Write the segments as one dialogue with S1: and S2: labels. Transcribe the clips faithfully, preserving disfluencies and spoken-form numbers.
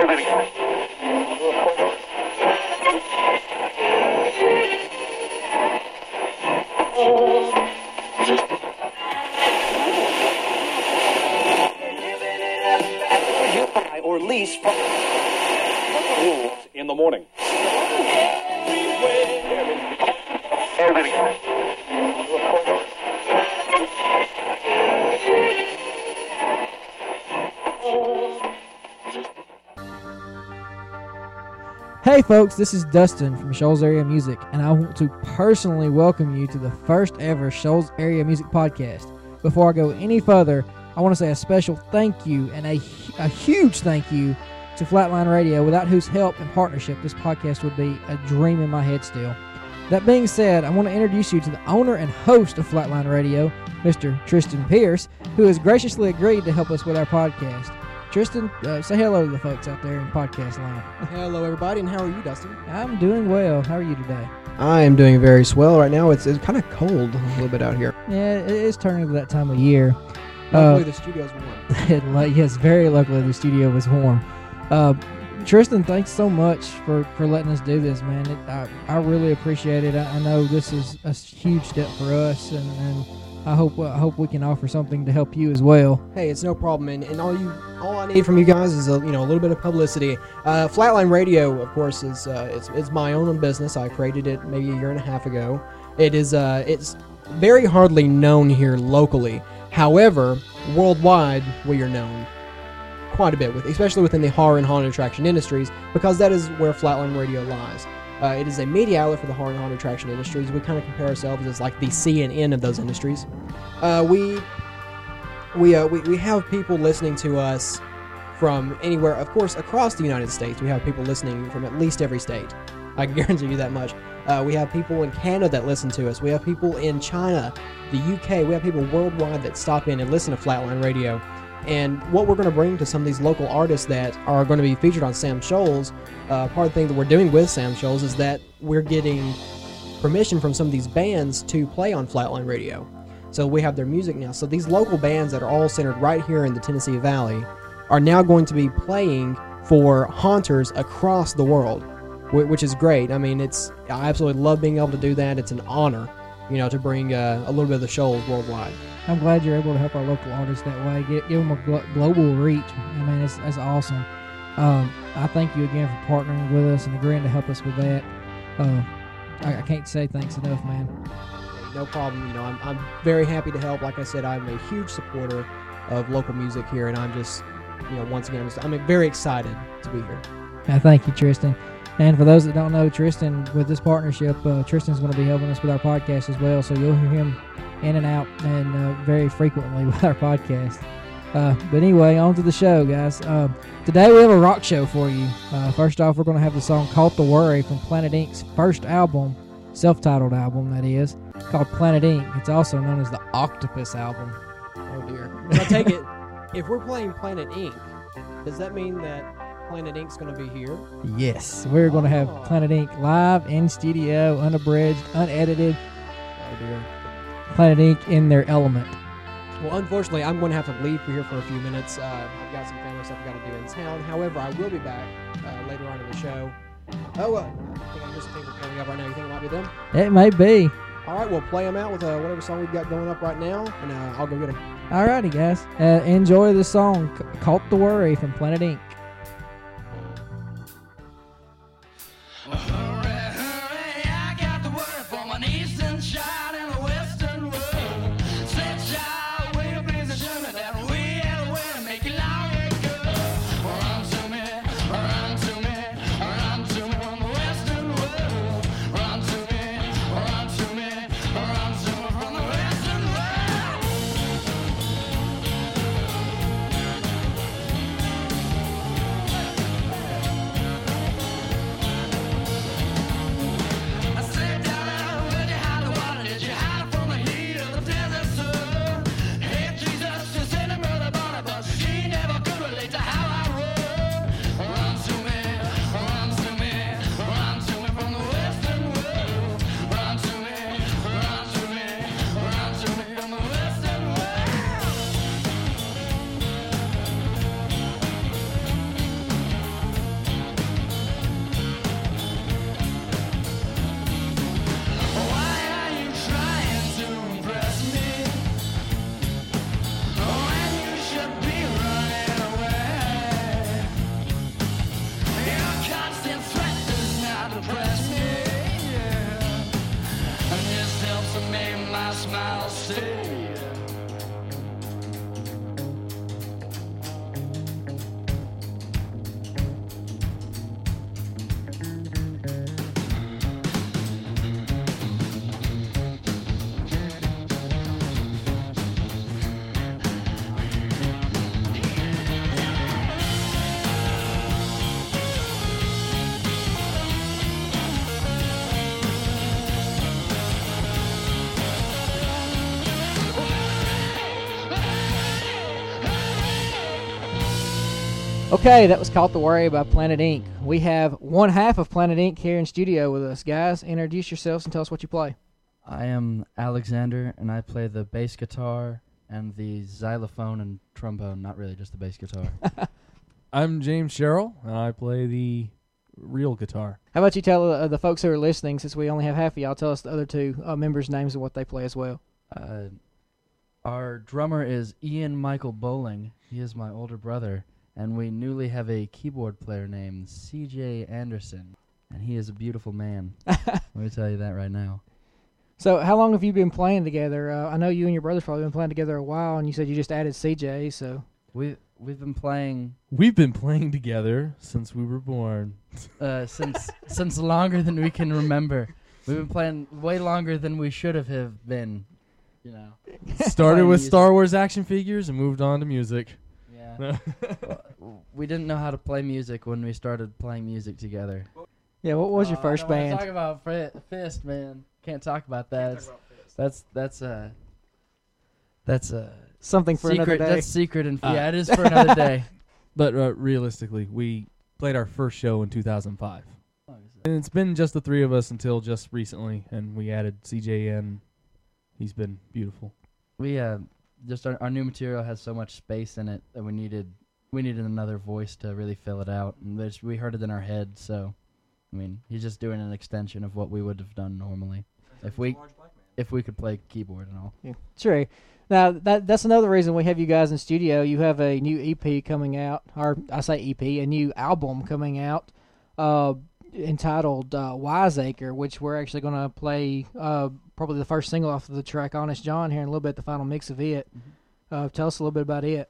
S1: Or lease rules in the morning.
S2: Hey folks, this is Dustin from Shoals Area Music, and I want to personally welcome you to the first ever Shoals Area Music podcast. Before I go any further, I want to say a special thank you and a, a huge thank you to Flatline Radio, without whose help and partnership this podcast would be a dream in my head still. That being said, I want to introduce you to the owner and host of Flatline Radio, Mister Tristan Pierce, who has graciously agreed to help us with our podcast. Tristan, uh, say hello to the folks out there in podcast land.
S3: Hello, everybody, and how are you, Dustin?
S2: I'm doing well. How are you today?
S3: I am doing very swell right now. It's, it's kind of cold a little bit out here.
S2: Yeah, it is turning to that time of year.
S3: Luckily,
S2: uh,
S3: the studio's warm.
S2: Yes, very luckily the studio was warm. Uh, Tristan, thanks so much for, for letting us do this, man. It, I, I really appreciate it. I, I know this is a huge step for us, and, and I hope I hope we can offer something to help you as well.
S3: Hey, it's no problem, and, and all you all I need from you guys is a you know a little bit of publicity. Uh, Flatline Radio, of course, is uh, it's it's my own business. I created it maybe a year and a half ago. It is uh it's very hardly known here locally. However, worldwide we are known quite a bit, with especially within the horror and haunted attraction industries, because that is where Flatline Radio lies. Uh, it is a media outlet for the horror and haunted attraction industries. We kind of compare ourselves as like the C N N of those industries. Uh, we we, uh, we we have people listening to us from anywhere, of course, across the United States. We have people listening from at least every state. I can guarantee you that much. Uh, we have people in Canada that listen to us. We have people in China, the U K. We have people worldwide that stop in and listen to Flatline Radio. And what we're going to bring to some of these local artists that are going to be featured on Sam Shoals, uh, part of the thing that we're doing with Sam Shoals is that we're getting permission from some of these bands to play on Flatline Radio. So we have their music now. So these local bands that are all centered right here in the Tennessee Valley are now going to be playing for haunters across the world, which is great. I mean, it's I absolutely love being able to do that. It's an honor, you know, to bring uh, a little bit of the Shoals worldwide.
S2: I'm glad you're able to help our local artists that way, give, give them a glo- global reach. I mean, it's, that's awesome. Um, I thank you again for partnering with us and agreeing to help us with that. Uh, I, I can't say thanks enough, man.
S3: No problem. You know, I'm, I'm very happy to help. Like I said, I'm a huge supporter of local music here, and I'm just, you know, once again, I'm, just, I'm very excited to be here.
S2: I thank you, Tristan. And for those that don't know, Tristan, with this partnership, uh, Tristan's going to be helping us with our podcast as well, so you'll hear him in and out and uh, very frequently with our podcast. Uh, but anyway, on to the show, guys. Uh, today we have a rock show for you. Uh, first off, we're going to have the song Caught the Worry from Planet Incorporated's first album, self-titled album, that is, called Planet Incorporated. It's also known as the Octopus album.
S3: Oh, dear. So I take it, if we're playing Planet Incorporated, does that mean that Planet Incorporated's going to be here?
S2: Yes, we're going to have oh. Planet Incorporated live, in studio, unabridged, unedited.
S3: Oh, dear.
S2: Planet Incorporated in their element.
S3: Well, unfortunately, I'm going to have to leave here for a few minutes. Uh, I've got some family stuff I've got to do in town. However, I will be back uh, later on in the show. Oh, uh, I think I hear some people coming up right now. You think it might be them?
S2: It may be.
S3: All right, we'll play them out with uh, whatever song we've got going up right now, and uh, I'll go get them.
S2: All righty, guys. Uh, enjoy the song Caught the Worry from Planet Incorporated. Okay, that was Caught the Worry by Planet Ink. We have one half of Planet Ink here in studio with us. Guys, introduce yourselves and tell us what you play.
S4: I am Alexander, and I play the bass guitar and the xylophone and trombone, not really just the bass guitar.
S5: I'm James Sherrill, and I play the real guitar.
S2: How about you tell uh, the folks who are listening, since we only have half of y'all, tell us the other two uh, members' names and what they play as well.
S4: Uh, our drummer is Ian Michael Bowling. He is my older brother, and we newly have a keyboard player named C J Anderson, and he is a beautiful man. Let me tell you that right now.
S2: So how long have you been playing together? Uh, I know you and your brother's probably been playing together a while, and you said you just added C J, so...
S4: We, we've been playing
S5: We've been playing together since we were born.
S4: uh, since since longer than we can remember. We've been playing way longer than we should have have been, you know.
S5: Started
S4: Playing
S5: with
S4: music.
S5: Star Wars action figures and moved on to music.
S4: Yeah. Well, we didn't know how to play music when we started playing music together.
S2: Yeah, what was your
S4: Uh,
S2: first
S4: I don't wanna
S2: band?
S4: Talk about fi- Fist, man. Can't talk about that. It's- That's that's uh that's uh
S2: Something for
S4: secret.
S2: another day.
S4: That's secret, and
S5: Uh.
S4: yeah, it is for another day.
S5: But uh, realistically, we played our first show in two thousand five. And it's been just the three of us until just recently, and we added C J in. He's been beautiful.
S4: We uh just our, our new material has so much space in it that we needed we needed another voice to really fill it out, and there's- we heard it in our head. So, I mean, he's just doing an extension of what we would have done normally if we if we could play keyboard and all.
S2: Yeah, sure. Now that that's another reason we have you guys in studio. You have a new E P coming out, or I say E P, a new album coming out, uh, entitled uh, Wiseacre, which we're actually going to play uh, probably the first single off of the track Honest John here in a little bit, the final mix of it. Uh, tell us a little bit about it.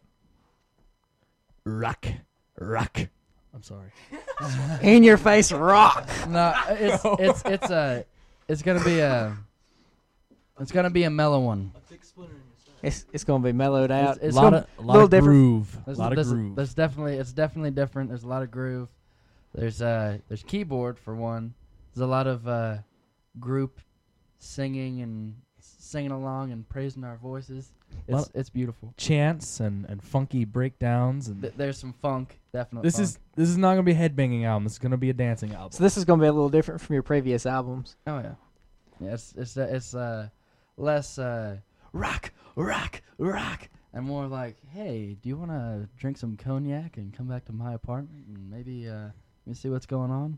S5: Rock. Rock. I'm sorry.
S2: In your face rock.
S4: No, it's it's it's a it's gonna be a it's gonna be a mellow one.
S2: It's it's going to be mellowed out.
S4: It's- it's
S5: lot
S4: gonna-
S5: of, a lot
S2: little
S5: of
S2: different.
S5: groove. A
S4: There's,
S5: lot of
S4: there's,
S5: groove.
S4: there's definitely it's definitely different. There's a lot of groove. There's uh there's keyboard for one. There's a lot of uh group singing and singing along and praising our voices. It's
S5: Lot-
S4: it's beautiful.
S5: Chants and, and funky breakdowns. And
S4: Th- there's some funk, definitely.
S5: this is this is not gonna be a headbanging album. This is gonna be a dancing album.
S2: So this is going to be a little different from your previous albums.
S4: oh yeah, yeah. It's it's uh, it's uh less uh rock rock rock and more like, hey, do you want to drink some cognac and come back to my apartment and maybe uh let me see what's going on.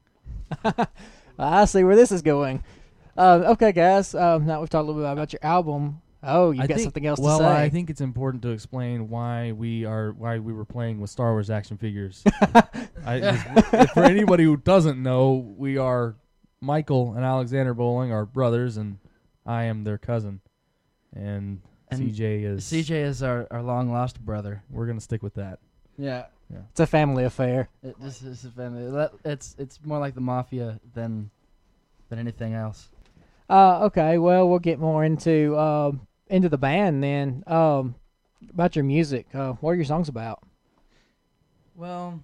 S2: I see where this is going. Uh, okay, guys. Um, now we've talked a little bit about your album. Oh, you've
S5: I
S2: got
S5: think-
S2: something else
S5: well,
S2: to say.
S5: I think it's important to explain why we are why we were playing with Star Wars action figures. I, just- for anybody who doesn't know, we are Michael and Alexander Bowling, our brothers, and I am their cousin. And,
S4: And
S5: C J is
S4: C J is our, our long lost brother.
S5: We're gonna stick with that.
S4: Yeah,
S2: It's a family affair.
S4: it, this is a family. That- It's it's more like the mafia than than anything else.
S2: Uh, okay, well, we'll get more into um, into the band then. Um, about your music, uh, what are your songs about?
S4: Well,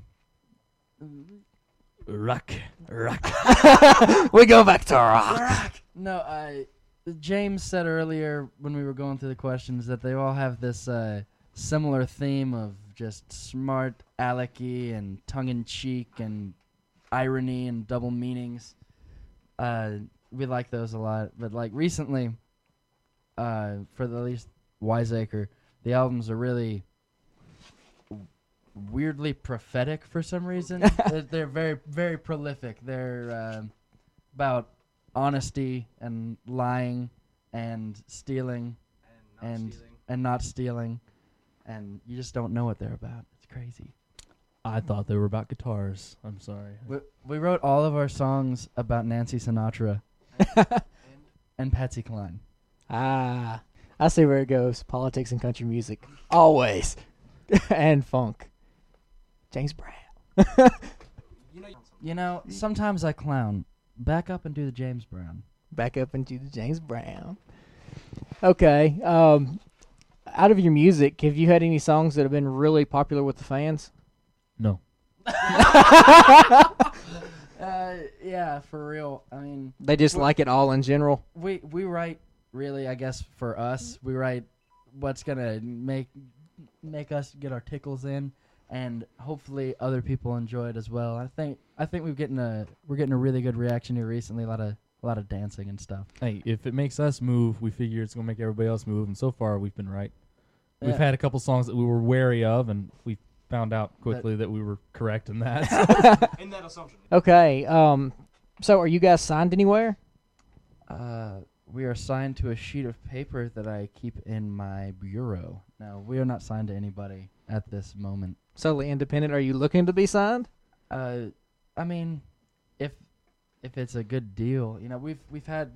S5: Rock, rock.
S2: We go back to rock.
S4: no, I James said earlier when we were going through the questions that they all have this uh, similar theme of just smart alecky and tongue in cheek and irony and double meanings. Uh, we like those a lot, but like recently, uh, for the least Wiseacre, the albums are really weirdly prophetic for some reason. they're, they're very, very prolific. They're um about honesty and lying and stealing and and not stealing, and you just don't know what they're about. It's crazy.
S5: I thought they were about guitars. I'm sorry.
S4: We, we wrote all of our songs about Nancy Sinatra and Patsy Cline.
S2: Ah, I see where it goes. Politics and country music, always, and funk. James Brown.
S4: You know, sometimes I clown. Back up and do the James Brown.
S2: Back up into the James Brown. Okay. Um, out of your music, have you had any songs that have been really popular with the fans?
S5: No.
S4: Uh, yeah, for real. I mean,
S2: They just
S4: Well-
S2: like it all in general.
S4: we we write really, I guess, for us. We write what's gonna make make us get our tickles in. and hopefully other people enjoy it as well. I think I think we're getting a we're getting a really good reaction here recently. A lot of a lot of dancing and stuff.
S5: Hey, if it makes us move, we figure it's gonna make everybody else move, and so far we've been right.
S4: Yeah.
S5: We've had a couple songs that we were wary of, and we found out quickly that, that we were correct in that.
S6: In that assumption.
S2: Okay. Um. So, are you guys signed anywhere?
S4: Uh, we are signed to a sheet of paper that I keep in my bureau. No, we are not signed to anybody at this moment.
S2: Solely independent. Are you looking to be signed?
S4: Uh, I mean, if if it's a good deal, you know, we've we've had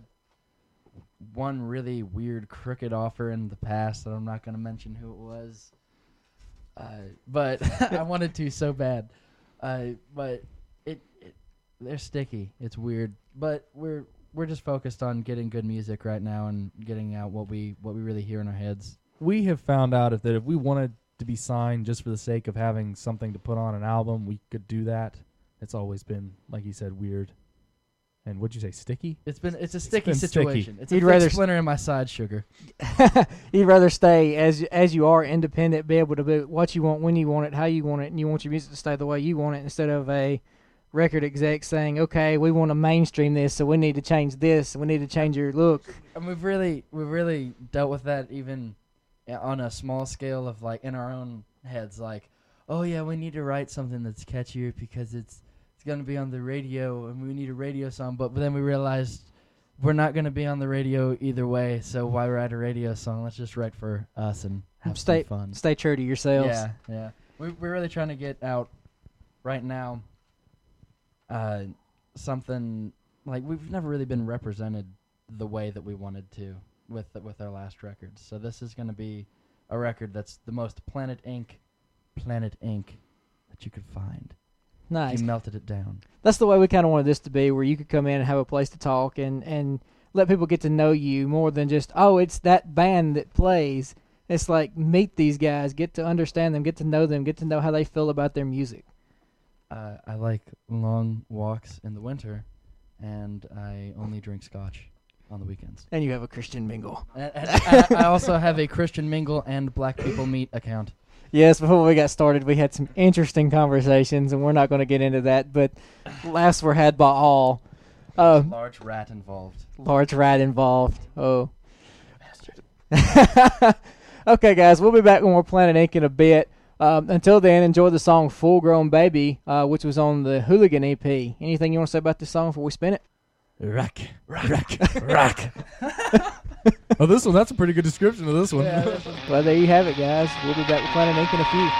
S4: one really weird crooked offer in the past that I'm not going to mention who it was. Uh, but I wanted to so bad. Uh, but it, it they're sticky. It's weird. But we're we're just focused on getting good music right now and getting out what we what we really hear in our heads.
S5: We have found out if that if we wanted to be signed just for the sake of having something to put on an album, we could do that. It's always been, like you said, weird. And what'd you say, sticky?
S4: It's been it's a sticky
S5: been
S4: situation.
S5: sticky.
S4: It's a
S2: You'd
S4: thick
S2: rather s-
S4: splinter in my side, sugar.
S2: You'd rather stay as as you are, independent, be able to do what you want, when you want it, how you want it, and you want your music to stay the way you want it, instead of a record exec saying, "Okay, we want to mainstream this, so we need to change this, and we need to change your look."
S4: And we've really we've really dealt with that even on a small scale of like in our own heads, like, oh yeah, we need to write something that's catchier because it's it's gonna be on the radio and we need a radio song. But, but then we realized we're not gonna be on the radio either way, so why write a radio song? Let's just write for us and have
S2: Stay
S4: some fun.
S2: stay true to yourselves.
S4: Yeah, yeah. We, we're really trying to get out right now. Uh, something like we've never really been represented the way that we wanted to with with our last records. So this is going to be a record that's the most Planet Ink, Planet Ink that you could find.
S2: Nice.
S4: You melted it down.
S2: That's the way we kind of wanted this to be, where you could come in and have a place to talk and, and let people get to know you more than just, oh, it's that band that plays. It's like, meet these guys, get to understand them, get to know them, get to know how they feel about their music.
S4: Uh, I like long walks in the winter, and I only drink scotch on the weekends.
S2: And you have a Christian mingle.
S4: And, and I, I also have a Christian Mingle and Black People Meet account.
S2: Yes, before we got started, we had some interesting conversations, and we're not going to get into that, but laughs were had by all. Uh,
S4: Large rat involved.
S2: large rat involved. Oh. Okay, guys, we'll be back when we're Planet Ink in a bit. Um, until then, enjoy the song Full Grown Baby, uh, which was on the Hooligan E P. Anything you want to say about this song before we spin it?
S5: Rock, rock, rock. Oh, this one, that's a pretty good description of this one.
S2: Well, there you have it, guys. We'll be back with Planet Ink in a few.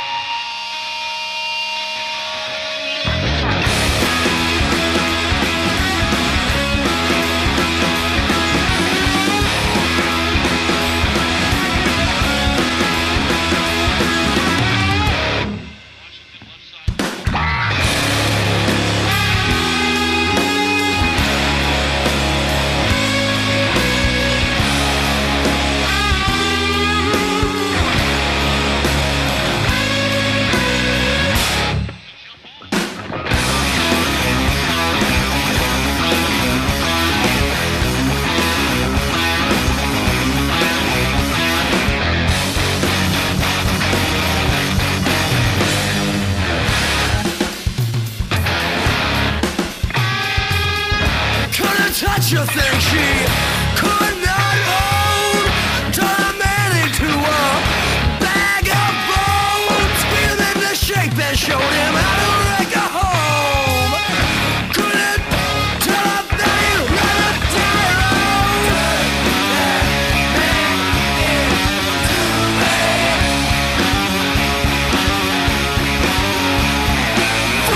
S7: Touch a thing she could not own. Turn a man into a bag of bones. Feel in the shape and showed him how to wreck a home. Couldn't tell a thing, let a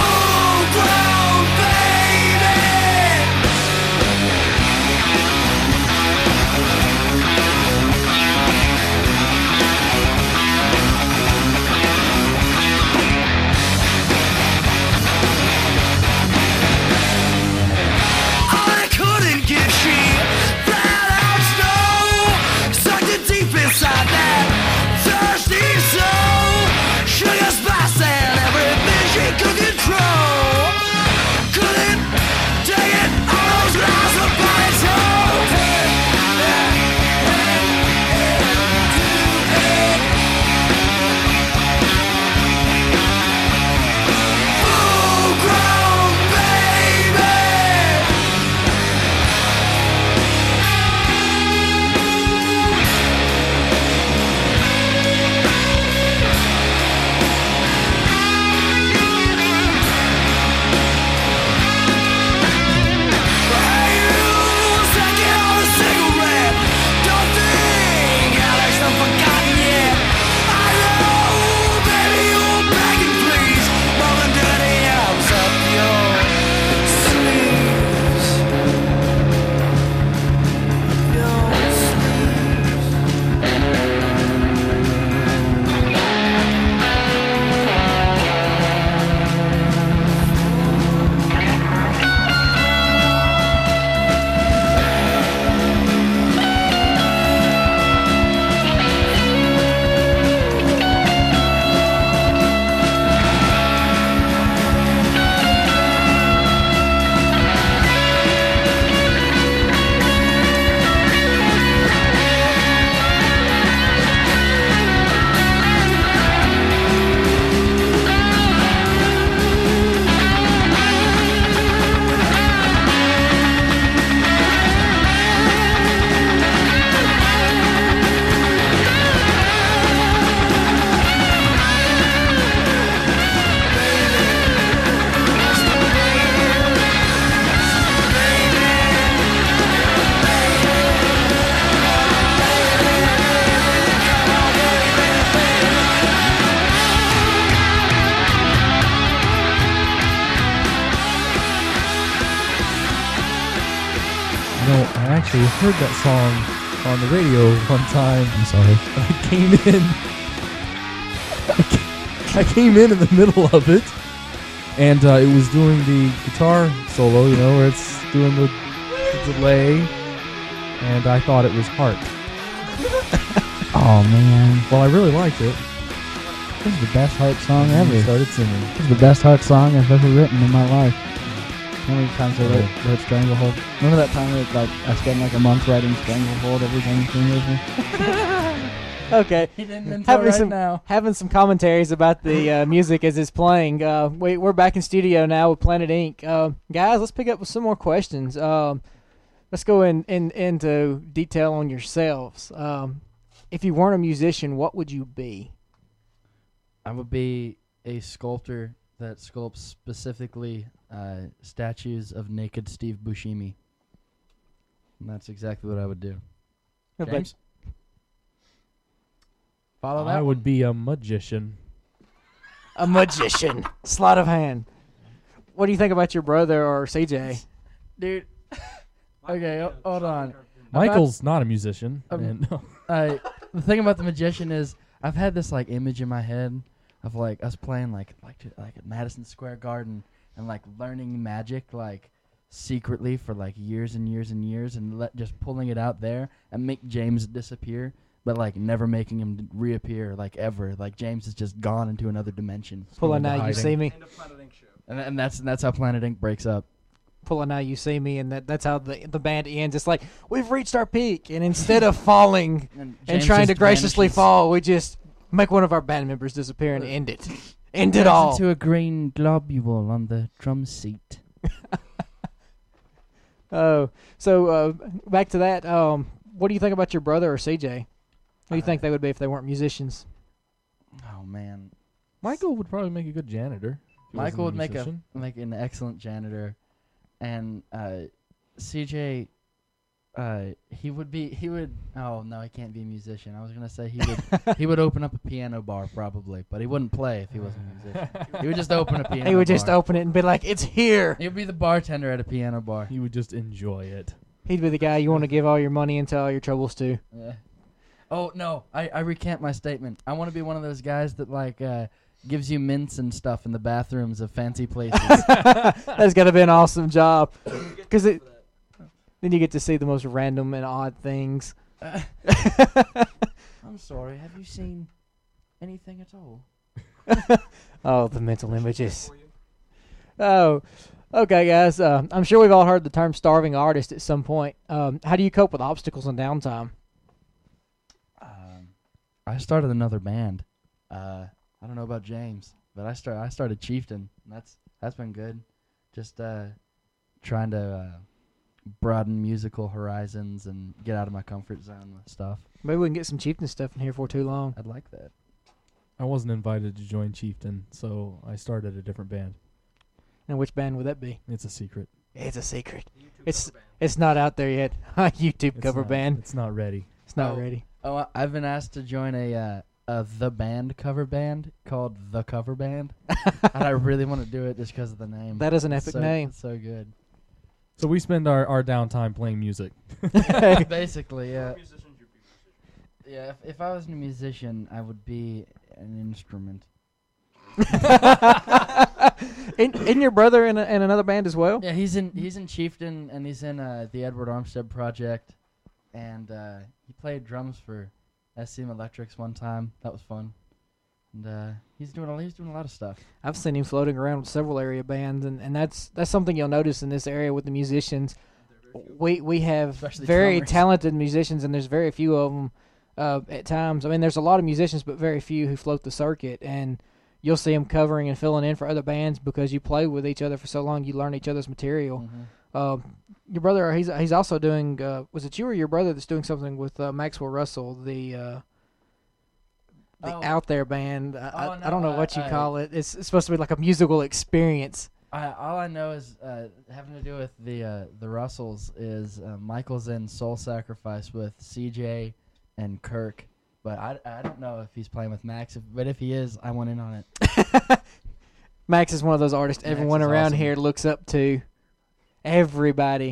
S7: full grown baby.
S5: actually heard that song on the radio one time.
S2: I'm sorry.
S5: I came in. I ca- I came in in the middle of it, and uh, it was doing the guitar solo, you know, where it's doing the, the delay, and I thought it was Heart.
S2: Oh man,
S5: Well, I really liked it.
S2: this is the best Heart song
S5: And
S2: ever.
S5: I started singing.
S2: This is the best Heart song I've ever written in my life. How many times I wrote, wrote Stranglehold? Remember that time that like I spent like a month writing Stranglehold every time you came with me? Okay.
S4: He didn't until
S2: Having
S4: right
S2: some
S4: now.
S2: having some commentaries about the uh, music as it's playing. Uh, we we're back in studio now with Planet Ink. Uh, guys, let's pick up with some more questions. Um, let's go in, in into detail on yourselves. Um, if you weren't a musician, what would you be?
S4: I would be a sculptor that sculpts specifically uh, statues of naked Steve Buscemi. And that's exactly what I would do.
S2: What about-
S4: James? Follow that
S5: I
S4: one.
S5: would be a magician.
S2: A magician. Sleight of hand. What do you think about your brother or C J?
S4: Dude. Okay, ho- hold on.
S5: Michael's not a musician.
S4: Um,
S5: and
S4: Uh, the thing about the magician is I've had this like image in my head of like us playing like like to- like at Madison Square Garden and like learning magic like secretly for like years and years and years and let just pulling it out there and make James disappear, but like never making him d- reappear like ever. Like James is just gone into another dimension.
S2: Pulling
S5: into
S2: Now You
S5: hiding.
S2: See Me.
S4: And, and that's and that's how Planet Ink breaks up.
S2: Pulling Now You See Me, and that, that's how the the band ends. It's like, we've reached our peak, and instead of falling
S4: And,
S2: and
S4: James
S2: trying to
S4: just
S2: graciously
S4: vanishes.
S2: fall, we just make one of our band members disappear and end it. End it
S4: Turns
S2: all.
S4: into a green globule on the drum seat.
S2: Oh, so uh, back to that. Um, what do you think about your brother or C J? What do you think they would be if they weren't musicians?
S4: Oh man.
S5: Michael would probably make a good janitor. if he wasn't
S4: Michael would make a
S5: musician.
S4: make an excellent janitor, and uh, C J, uh, he would be he would oh no he can't be a musician. I was gonna say he would he would open up a piano bar probably, but he wouldn't play if he wasn't a musician. He would just open a piano.
S2: He would just
S4: bar.
S2: open it and be like, "It's here."
S4: He would be the bartender at a piano bar.
S5: He would just enjoy it.
S2: He'd be the guy you want to give all your money and tell all your troubles to.
S4: Yeah. Oh no, I, I recant my statement. I want to be one of those guys that like uh, gives you mints and stuff in the bathrooms of fancy places.
S2: That's got to be an awesome job, because then you get to see the most random and odd things.
S4: I'm sorry. Have you seen anything at all?
S2: Oh, the mental images. Oh, okay, guys. Uh, I'm sure we've all heard the term starving artist at some point. Um, how do you cope with obstacles and downtime?
S4: Um, I started another band. Uh, I don't know about James, but I start I started Chieftain. And that's that's been good. Just uh, trying to uh, broaden musical horizons and get out of my comfort zone with stuff.
S2: Maybe we can get some chieftain stuff in here for too long.
S4: I'd like that.
S5: I wasn't invited to join Chieftain, so I started a different band.
S2: And which band would that be?
S5: It's a secret.
S2: It's a secret. It's it's not out there yet. YouTube
S5: It's
S2: cover
S5: not-
S2: band.
S5: It's not ready.
S2: It's not
S4: Oh.
S2: ready.
S4: Oh, I- I've been asked to join a uh, a the band cover band called The Cover Band, and I really want to do it just because of the name.
S2: That is an
S4: It's
S2: epic
S4: so,
S2: name.
S4: It's so good.
S5: So we spend our, our downtime playing music.
S4: Basically, yeah. Yeah, if, if I was a musician, I would be an instrument.
S2: in, in your brother in, a, in another band as well?
S4: Yeah, he's in he's in Chieftain and he's in uh, the Edward Armstead Project, and uh, he played drums for S C M Electrics one time. That was fun, and uh, he's doing a, he's doing a lot of stuff.
S2: I've seen him floating around with several area bands, and, and that's that's something you'll notice in this area with the musicians. We we have
S4: Especially
S2: very
S4: drummers.
S2: talented musicians, and there's very few of them uh, at times. I mean, there's a lot of musicians, but very few who float the circuit, and you'll see them covering and filling in for other bands because you play with each other for so long, you learn each other's material.
S4: Mm-hmm.
S2: Um, your brother, he's he's also doing. Uh, was it you or your brother that's doing something with uh, Maxwell Russell, the uh, the
S4: Oh.
S2: Out There band? I,
S4: Oh,
S2: I, I don't know
S4: no,
S2: what you
S4: I-
S2: call it. It's, it's supposed to be like a musical experience.
S4: I, all I know is uh, having to do with the uh, the Russells is uh, Michael's in Soul Sacrifice with C J and Kirk, but I, I don't know if he's playing with Max. If, but if he is, I want in on it.
S2: Max is one of those artists
S4: Max
S2: everyone
S4: is
S2: around
S4: awesome.
S2: here looks up to. Everybody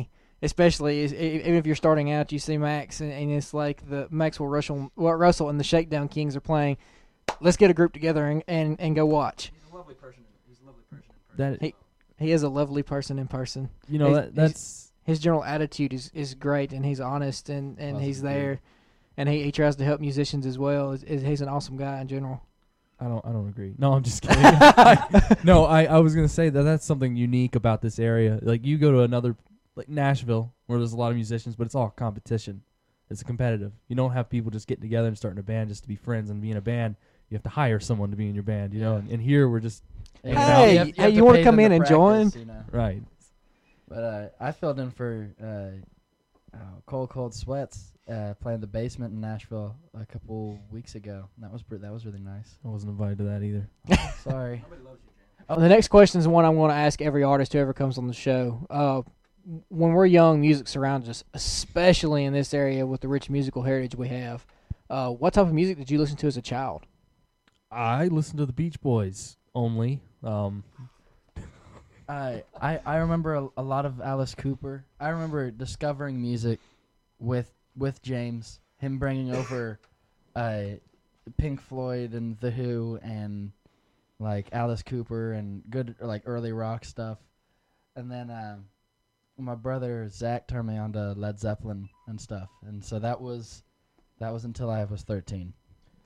S2: especially is, e- even if you're starting out, you see Max, and, and it's like the Maxwell Russell, well, Russell and the Shakedown Kings are playing. Let's get a group together and, and, and go watch.
S4: He's a lovely person. He's a lovely person.
S5: That
S2: He he is a lovely person in person.
S5: you know
S2: he's-
S5: that that's
S2: His general attitude is, is great, and he's honest, and, and he's
S4: Positive.
S2: there, and he, he tries to help musicians as well. Is, is he's an awesome guy in general.
S5: I don't I don't agree. No, I'm just kidding. no, I, I was gonna say that that's something unique about this area. Like you go to another like Nashville where there's a lot of musicians, but it's all competition. It's competitive. You don't have people just getting together and starting a band just to be friends and be in a band. You have to hire someone to be in your band, you know.
S4: Yeah.
S5: And, and here we're just
S4: Yeah,
S2: Hey,
S4: have-
S2: hey,
S4: have
S2: you
S4: to
S2: wanna
S4: pay
S2: come
S4: them
S2: in
S4: to
S2: and join?
S4: practice, you know.
S5: right.
S4: But uh, I filled in for uh, oh, Cold Cold Sweats uh, playing the basement in Nashville a couple weeks ago. That was pre- that was really nice.
S5: I wasn't invited to that either.
S4: Sorry.
S2: Oh, the next question is one I want to ask every artist who ever comes on the show. Uh, when we're young, music surrounds us, especially in this area with the rich musical heritage we have. Uh, what type of music did you listen to as a child?
S5: I listened to the Beach Boys only. Um,
S4: I I I remember a, a lot of Alice Cooper. I remember discovering music with with James. Him bringing over uh, Pink Floyd and The Who and like Alice Cooper and good like early rock stuff. And then um, my brother Zach turned me on to Led Zeppelin and stuff. And so that was that was until I was thirteen.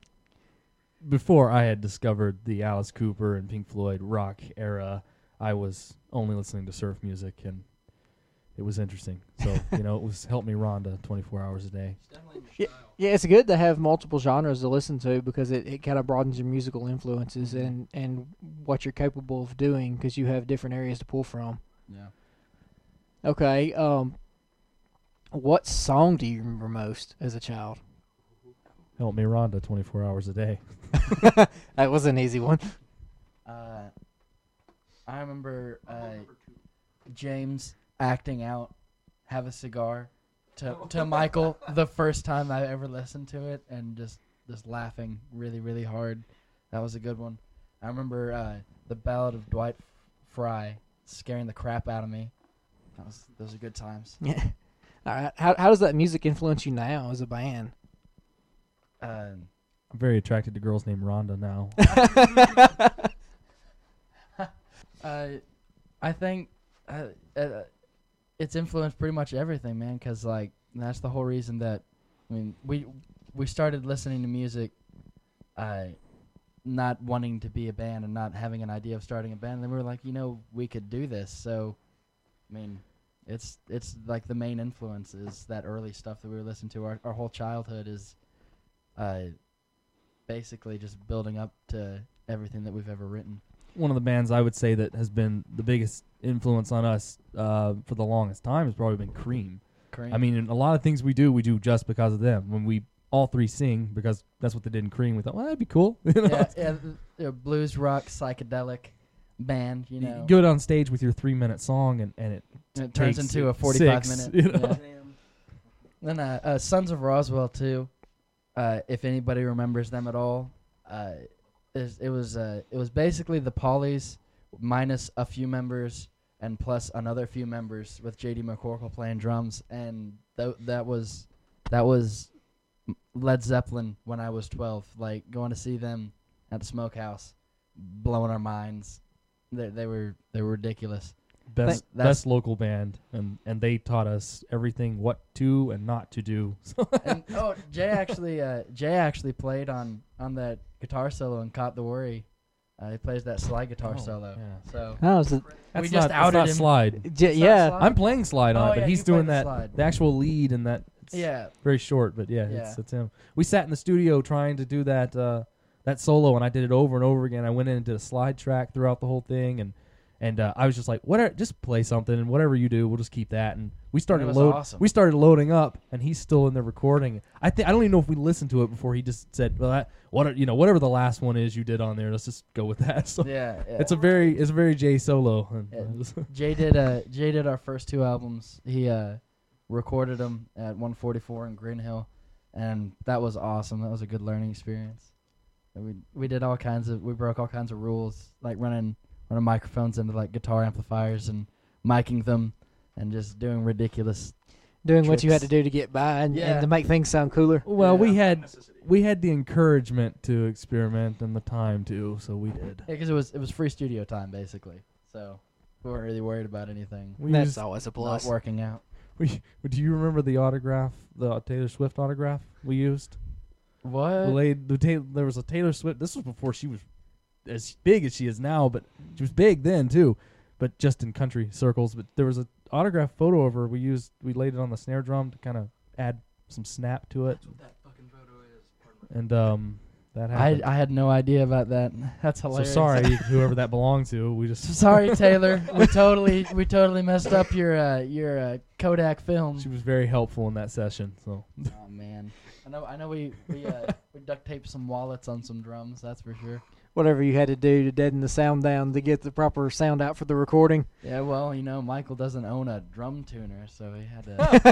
S5: before I had discovered the Alice Cooper and Pink Floyd rock era, I was only listening to surf music, and it was interesting. So, you know, it was helped me Rhonda twenty-four hours a day.
S2: Yeah, yeah, it's good to have multiple genres to listen to because it, it kind of broadens your musical influences and, and what you're capable of doing because you have different areas to pull from.
S4: Yeah.
S2: Okay, um, what song do you remember most as a child?
S5: Help me Rhonda twenty-four hours a day.
S2: That was an easy one.
S4: Uh, I remember uh, James acting out "Have a Cigar" to to Michael the first time I ever listened to it, and just just laughing really really hard. That was a good one. I remember uh, the Ballad of Dwight Fry scaring the crap out of me. That was those are good times.
S2: Yeah. All right. How how does that music influence you now as a band?
S4: Uh,
S5: I'm very attracted to girls named Rhonda now.
S4: uh, I think uh, uh, it's influenced pretty much everything, man. Because like that's the whole reason that I mean we we started listening to music, uh, not wanting to be a band and not having an idea of starting a band. And then we were like, you know, we could do this. So, I mean, it's it's like the main influence is that early stuff that we were listening to. Our our whole childhood is, uh, basically just building up to everything that we've ever written.
S5: One of the bands I would say that has been the biggest influence on us uh, for the longest time has probably been Cream.
S4: Cream.
S5: I mean, a lot of things we do, we do just because of them. When we all three sing, because that's what they did in Cream, we thought, well, that'd be cool. You know?
S4: yeah, yeah, th- th- blues rock psychedelic band, you
S5: You
S4: know.
S5: go on stage with your three-minute song, and, and it
S4: And it turns
S5: takes
S4: into a forty-five
S5: six,
S4: minute.
S5: you know?
S4: Yeah. Then uh, uh, Sons of Roswell too. Uh, if anybody remembers them at all, uh, is, it was uh, it was basically the Pollies minus a few members and plus another few members with J D McCorkle playing drums, and th- that was that was Led Zeppelin when I was twelve. Like going to see them at the Smokehouse, blowing our minds. They they were they were ridiculous.
S5: best
S4: That's-
S5: best local band, and and they taught us everything what to and not to do.
S4: And, oh, Jay actually uh, Jay actually played on, on that guitar solo and Caught the Worry. Uh, he plays that slide guitar
S5: Oh,
S4: solo.
S5: yeah.
S4: So
S2: Oh, is it,
S5: That's
S4: we
S5: not,
S4: just
S5: that's
S4: outed
S5: not
S4: him.
S5: slide.
S2: j-
S4: Is that
S2: yeah.
S4: slide?
S5: I'm playing slide on
S4: Oh,
S5: it, but
S4: yeah,
S5: he's
S4: you play
S5: doing
S4: the
S5: that
S4: slide.
S5: the actual lead and that. It's
S4: Yeah,
S5: very short, but yeah,
S4: Yeah.
S5: It's, it's him. We sat in the studio trying to do that uh, that solo, and I did it over and over again. I went in and did a slide track throughout the whole thing, and and uh, I was just like, whatever, just play something, and whatever you do, we'll just keep that. And we started
S4: was
S5: load,
S4: awesome.
S5: we started loading up, and he's still in there recording. I think I don't even know if we listened to it before he just said, well, that, what are, you know, whatever the last one is you did on there, let's just go with that. So
S4: yeah, yeah.
S5: it's a very it's a very Jay solo. And,
S4: Yeah. Jay did uh Jay did our first two albums. He uh recorded them at one forty-four in Green Hill, and that was awesome. That was a good learning experience. And we we did all kinds of we broke all kinds of rules, like running running microphones into like guitar amplifiers and miking them, and just doing ridiculous.
S2: Doing what you had
S4: tricks.
S2: to do to get by and,
S4: Yeah.
S2: and to make things sound cooler.
S5: Well, we had we had the encouragement to experiment and the time to, so we did.
S4: Yeah, because it was it was free studio time basically, so we weren't really worried about anything
S5: We
S2: That's
S5: used,
S2: always a
S4: not
S2: plus.
S4: working out.
S5: we, do you remember the autograph, the Taylor Swift autograph we used?
S4: What?
S5: We laid, the Ta- there was a Taylor Swift. This was before she was as big as she is now, but she was big then too, but just in country circles. But there was a autograph photo of her. We used we laid it on the snare drum to kind of add some snap to it. That's what that fucking photo is. And um, that
S4: I
S5: happened.
S4: I had no idea about that. That's
S5: so
S4: hilarious.
S5: sorry, whoever that belonged to. We just
S4: Sorry, Taylor. We totally we totally messed up your uh, your uh, Kodak film.
S5: she was very helpful in that session. So
S4: Oh man, I know I know we we uh, we duct taped some wallets on some drums. That's for sure.
S2: Whatever you had to do to deaden the sound down to get the proper sound out for the recording.
S4: Yeah, well, you know, Michael doesn't own a drum tuner, so he had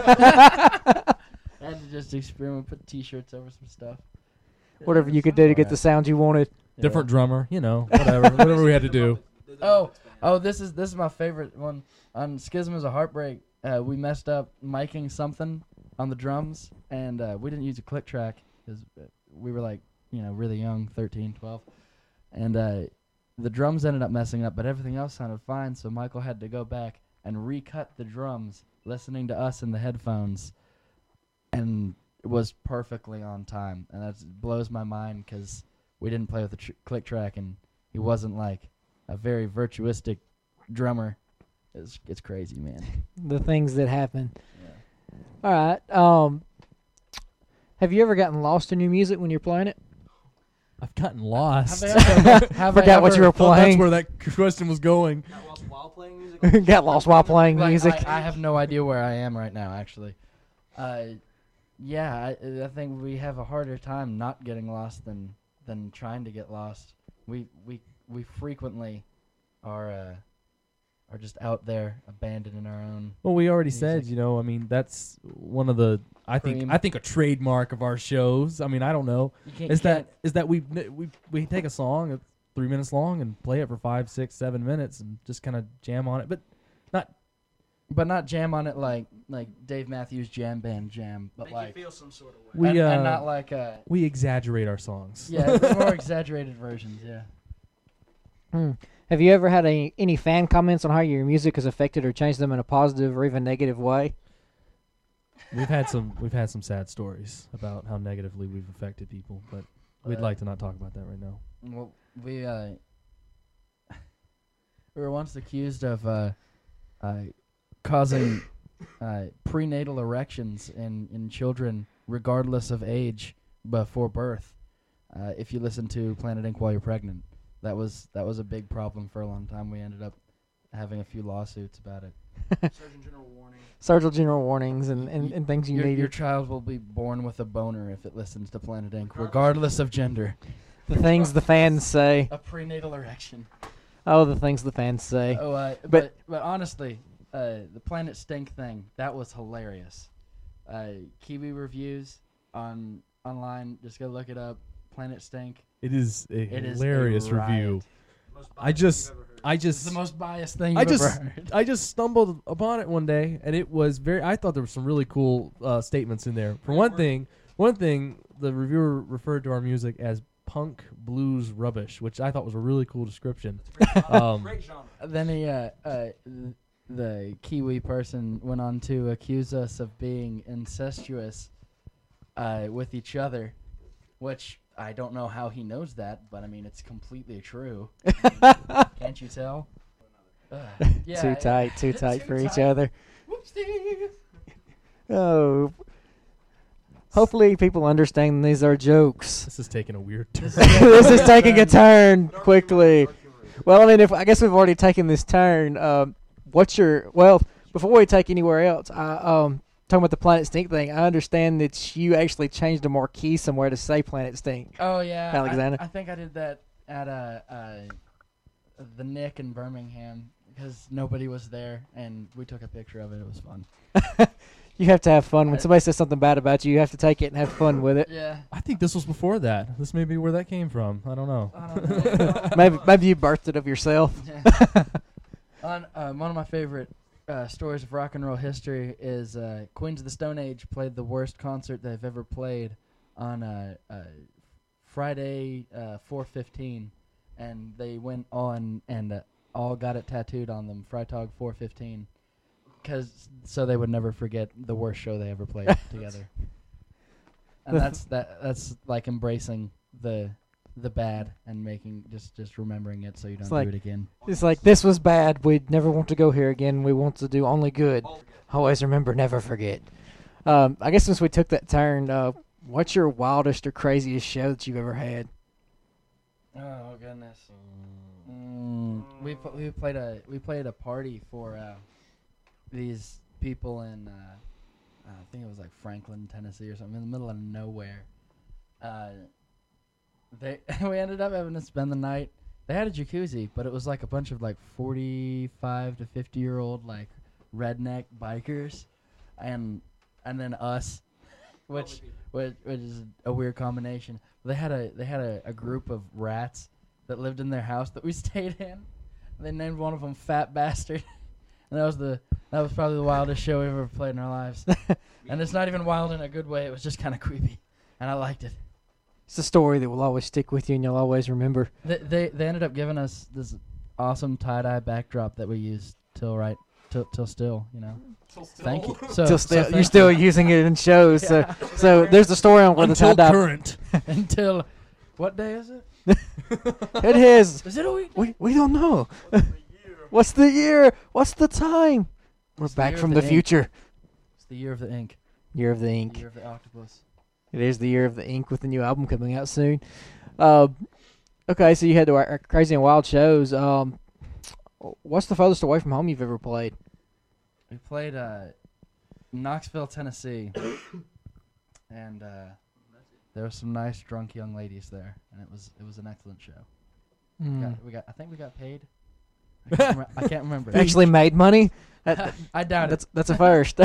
S4: to had to just experiment, put T-shirts over some stuff.
S2: Whatever you could do to get the sound you wanted.
S5: different drummer, you know, whatever, whatever we had to do.
S4: Oh, oh, this is this is my favorite one. On Schism is a Heartbreak, uh, we messed up miking something on the drums, and uh, we didn't use a click track because we were like, you know, really young, thirteen, twelve, and uh, the drums ended up messing up, but everything else sounded fine. So Michael had to go back and recut the drums, listening to us in the headphones, and it was perfectly on time. And that blows my mind because we didn't play with the tr- click track, and he wasn't like a very virtuistic drummer. It's it's crazy, man.
S2: The things that happen.
S4: Yeah.
S2: All right. Um, have you ever gotten lost in your music when you're playing it?
S5: I've gotten lost.
S4: Have I ever, have I
S2: Forgot what
S4: ever-
S2: you were
S5: Thought that's
S2: playing.
S5: where that question was going.
S2: Got lost while playing
S4: Like,
S2: music.
S4: I, I have no idea where I am right now, actually. Uh, yeah, I, I think we have a harder time not getting lost than than trying to get lost. We we we frequently are uh, are just out there, abandoned in our own.
S5: Well, we already said,
S4: Music.
S5: you know, I mean, that's one of the I think
S4: Cream.
S5: I think a trademark of our shows. I mean, I don't know.
S4: You can't,
S5: Is
S4: you
S5: that
S4: can't-
S5: is that we we we take a song that's three minutes long and play it for five, six, seven minutes and just kind of jam on it, but not.
S4: but not jam on it like like Dave Matthews Jam Band jam, but like
S5: We
S4: and,
S5: uh,
S4: and not like uh
S5: we exaggerate our songs.
S4: yeah, more exaggerated versions. Yeah.
S2: Hmm. Have you ever had any, any fan comments on how your music has affected or changed them in a positive or even negative way?
S5: We've had some we've had some sad stories about how negatively we've affected people, but we'd
S4: Uh,
S5: like to not talk about that right now.
S4: Well, we uh, we were once accused of uh, uh, causing uh, prenatal erections in, in children, regardless of age, before birth. Uh, if you listen to Planet Incorporated while you're pregnant, that was that was a big problem for a long time. We ended up having a few lawsuits about it.
S2: Surgical general warnings and, and, and things you
S4: Your,
S2: need.
S4: your child will be born with a boner if it listens to Planet Incorporated, regardless of gender.
S2: The things the fans say.
S4: A prenatal erection.
S2: Oh, the things the fans say.
S4: Oh, uh,
S2: But-
S4: but but honestly, uh, the Planet Stink thing, that was hilarious. Uh, Kiwi reviews on online, just go look it up. Planet Stink.
S5: It is a
S4: It is
S5: hilarious
S4: a riot.
S5: review. I just I
S4: It's
S5: just
S4: the most biased thing
S5: I
S4: you've
S5: just
S4: ever heard.
S5: I just stumbled upon it one day, and it was very. I thought there were some really cool uh, statements in there. For one thing, one thing, the reviewer referred to our music as punk blues rubbish, which I thought was a really cool description. Um,
S4: Then he, uh, uh, th- the Kiwi person went on to accuse us of being incestuous uh, with each other, which I don't know how he knows that, but I mean, it's completely true. Can't you tell? Ugh. Yeah,
S2: too
S4: yeah.
S2: tight, too tight
S4: Too
S2: for each
S4: tight.
S2: other.
S4: Whoopsie.
S2: Oh. Hopefully people understand these are jokes.
S5: this is taking a weird turn.
S2: This is taking a turn quickly. Well, I mean, if I guess we've already taken this turn. Um, what's your well? Before we take anywhere else, I um talking about the Planet Stink thing. I understand that you actually changed a marquee somewhere to say Planet Stink.
S4: Oh yeah, I-
S2: Alexander?
S4: I, think I did that at uh, uh, the Nick in Birmingham because nobody was there, and we took a picture of it. It was fun.
S2: You have to have fun when somebody says something bad about you. You have to take it and have fun with it.
S4: Yeah.
S5: I think this was before that. This may be where that came from. I don't know.
S4: I don't know.
S2: Maybe maybe you birthed it of yourself.
S4: On, um, one of my favorite uh, stories of rock and roll history is uh, Queens of the Stone Age played the worst concert they've ever played on uh, uh, Friday uh, four fifteen, and they went on and uh, all got it tattooed on them, Freitag four fifteen, cause so they would never forget the worst show they ever played together. And that's that. That's like embracing the the bad and making just just remembering it so you don't
S2: It's
S4: do
S2: like-
S4: it again.
S2: It's like, this was bad. We'd never want to go here again. We want to do only good. Always remember, never forget. Um, I guess since we took that turn, uh, what's your wildest or craziest show that you've ever had?
S4: Oh goodness. Mm, we pu- we played a we played a party for uh, these people in uh, I think it was like Franklin, Tennessee or something, in the middle of nowhere. Uh, they we ended up having to spend the night. They had a jacuzzi, but it was like a bunch of like forty-five to fifty year old like redneck bikers, and and then us, which which, which is a weird combination. They had a they had a, a group of rats that lived in their house that we stayed in. They named one of them Fat Bastard, and that was the that was probably the wildest show we ever played in our lives. And it's not even wild in a good way. It was just kind of creepy, and I liked it.
S2: It's a story that will always stick with you and you'll always remember.
S4: They they, they ended up giving us this awesome tie dye backdrop that we used till right till till still, you know. Thank you. So,
S2: Still,
S4: so
S2: still,
S4: thank
S2: you're still
S4: you.
S2: using it in shows.
S4: Yeah.
S2: So, so there's a story on where the
S5: Until
S2: tie-dye.
S5: current.
S4: until what day is it?
S2: It is.
S4: Is it a week?
S2: We we don't know. What's the year? What's the time? We're
S4: It's the
S2: back
S4: year
S2: from
S4: of
S2: the,
S4: the ink.
S2: future.
S4: It's the year of the ink.
S2: Year of the
S4: The
S2: ink.
S4: year of the octopus.
S2: It is the year of the ink with the new album coming out soon. Uh, okay, so you had the uh, crazy and wild shows. Um, what's the furthest away from home you've ever played?
S4: We played uh, Knoxville, Tennessee, and uh, there were some nice drunk young ladies there, and it was it was an excellent show. We,
S2: Mm.
S4: got, we got I think we got paid. I can't, remem- I can't remember.
S2: Actually made money. That-
S4: I doubt it.
S2: that's that's a first.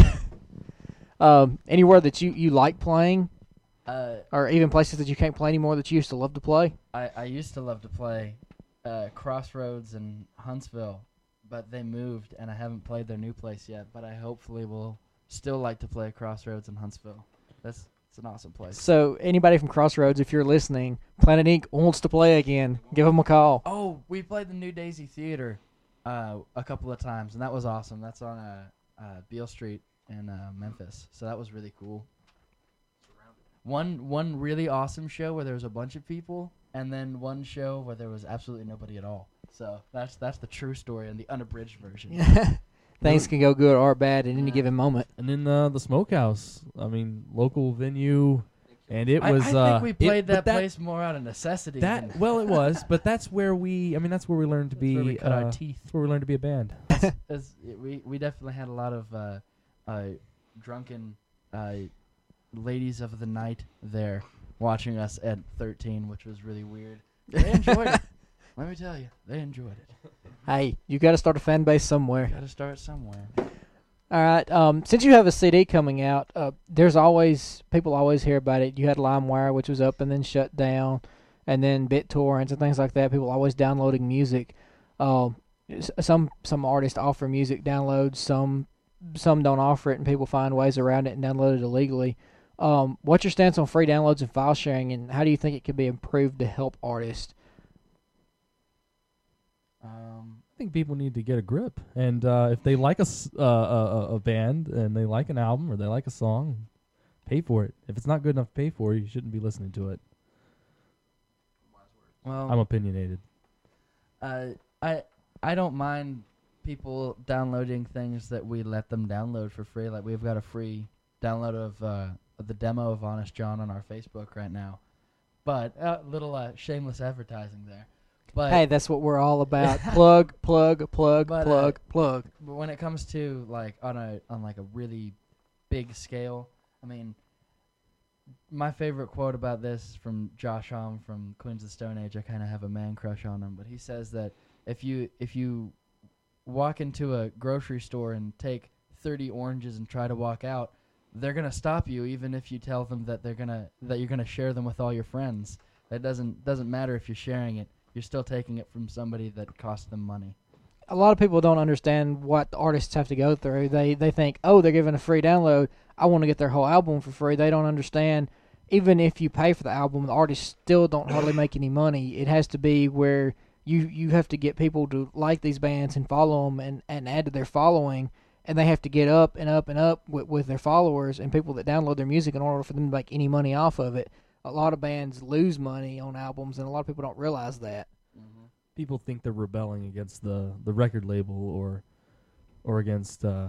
S2: um, anywhere that you, you like playing,
S4: Uh,
S2: or even places that you can't play anymore that you used to love to play?
S4: I, I used to love to play uh, Crossroads in Huntsville, but they moved, and I haven't played their new place yet. But I hopefully will still like to play Crossroads in Huntsville. That's it's an awesome place.
S2: So anybody from Crossroads, if you're listening, Planet Ink wants to play again. Give them a call.
S4: Oh, we played the New Daisy Theater uh, a couple of times, and that was awesome. That's on uh, uh, Beale Street in uh, Memphis, so that was really cool. One one really awesome show where there was a bunch of people, and then one show where there was absolutely nobody at all. So that's that's the true story and the unabridged version.
S2: Things can go good or bad at any
S4: Yeah.
S2: given moment.
S5: And then uh, the Smokehouse. I mean, local venue, and it
S4: I,
S5: was.
S4: I think
S5: uh,
S4: we
S5: it-
S4: played
S5: but
S4: that, place more out of necessity.
S5: That
S4: than
S5: well, it was, but that's where we. I mean, that's where we learned to
S4: that's
S5: be.
S4: where we cut
S5: uh,
S4: our teeth.
S5: That's where we learned to be a band.
S4: As it- we we definitely had a lot of uh, uh, drunken uh, ladies of the night there watching us at thirteen, which was really weird. They enjoyed it. Let me tell you, they enjoyed it.
S2: Hey, you got to start a fan base somewhere.
S4: Got to start somewhere.
S2: All right. Um, since you have a C D coming out, uh, there's always people always hear about it. You had LimeWire, which was up and then shut down, and then BitTorrents and things like that. People always downloading music. Um, s- some some artists offer music downloads. Some some don't offer it, and people find ways around it and download it illegally. Um, what's your stance on free downloads and file sharing, and how do you think it could be improved to help artists?
S4: Um,
S5: I think people need to get a grip, and uh, if they like a, s- uh, a a- a band and they like an album or they like a song, pay for it. If it's not good enough to pay for, you shouldn't be listening to it.
S4: well,
S5: I'm opinionated.
S4: uh, I I don't mind people downloading things that we let them download for free. Like we've got a free download of, uh, of the demo of Honest John on our Facebook right now. But a uh, little uh, shameless advertising there. But
S2: Hey, that's what we're all about. plug, plug, plug,
S4: But, uh,
S2: plug, plug.
S4: But when it comes to like on a on like a really big scale, I mean, my favorite quote about this is from Josh Homme from Queens of the Stone Age. I kind of have a man crush on him, but he says that if you if you walk into a grocery store and take thirty oranges and try to walk out, they're gonna stop you even if you tell them that they're gonna that you're gonna share them with all your friends. That doesn't doesn't matter if you're sharing it. You're still taking it from somebody that cost them money.
S2: a lot of people don't understand what the artists have to go through. They they think, oh, they're giving a free download. I want to get their whole album for free. They don't understand. Even if you pay for the album, the artists still don't hardly make any money. It has to be where you, you have to get people to like these bands and follow them and, and add to their following, and they have to get up and up and up with, with their followers and people that download their music in order for them to make any money off of it. A lot of bands lose money on albums, and a lot of people don't realize that.
S5: People think they're rebelling against the, the record label or or against, uh,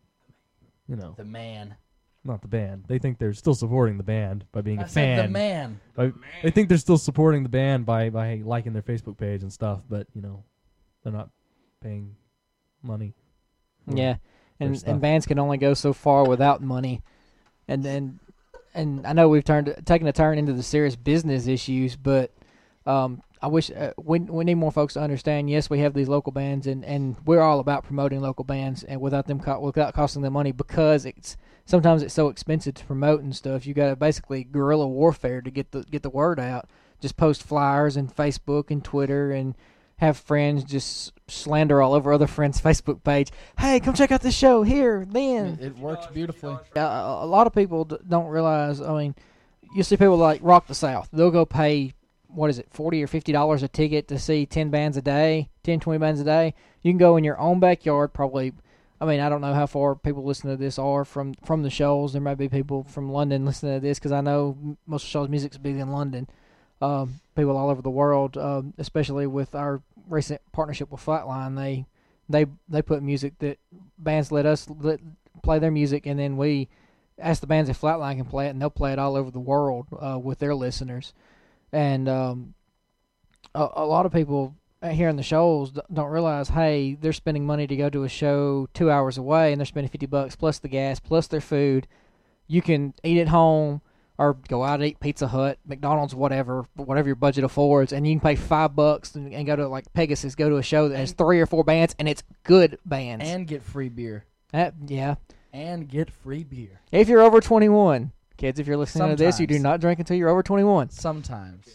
S5: you know,
S4: The man.
S5: not the band. They think they're still supporting the band by being
S4: I
S5: a
S4: said
S5: fan.
S4: the man.
S5: By, they think they're still supporting the band by, by liking their Facebook page and stuff, but, you know, they're not paying money. for
S2: Yeah,
S5: their
S2: and
S5: stuff.
S2: and bands can only go so far without money, and then and I know we've turned taken a turn into the serious business issues, but um, I wish uh, we we need more folks to understand. Yes, we have these local bands, and, and we're all about promoting local bands, and without them co- without costing them money, because it's sometimes it's so expensive to promote and stuff. You got to basically guerrilla warfare to get the get the word out. Just post flyers and Facebook and Twitter and have friends just slander all over other friends' Facebook page. Hey, come check out this show here, then.
S4: It, it works beautifully.
S2: Uh, a lot of people d- don't realize, I mean, you see people like Rock the South. They'll go pay, what is it, forty or fifty dollars a ticket to see ten bands a day, ten, twenty bands a day. You can go in your own backyard, probably. I mean, I don't know how far people listening to this are from, from the shows. There might be people from London listening to this, because I know m- most of the show's music's big in London. Um, people all over the world, um, especially with our recent partnership with Flatline, they they they put music that bands let us let, play their music, and then we ask the bands if Flatline can play it, and they'll play it all over the world uh, with their listeners. And um, a, a lot of people hearing the shows d- don't realize, hey, they're spending money to go to a show two hours away, and they're spending fifty bucks plus the gas plus their food. You can eat at home, or go out and eat Pizza Hut, McDonald's, whatever, whatever your budget affords, and you can pay five bucks and, and go to, like, Pegasus, go to a show that has three or four bands, and it's good bands.
S4: And get free beer.
S2: That, yeah.
S4: And get free beer.
S2: If you're over twenty-one, kids, if you're listening to this, you do
S4: Sometimes.
S2: not drink until you're over twenty-one.
S4: Sometimes.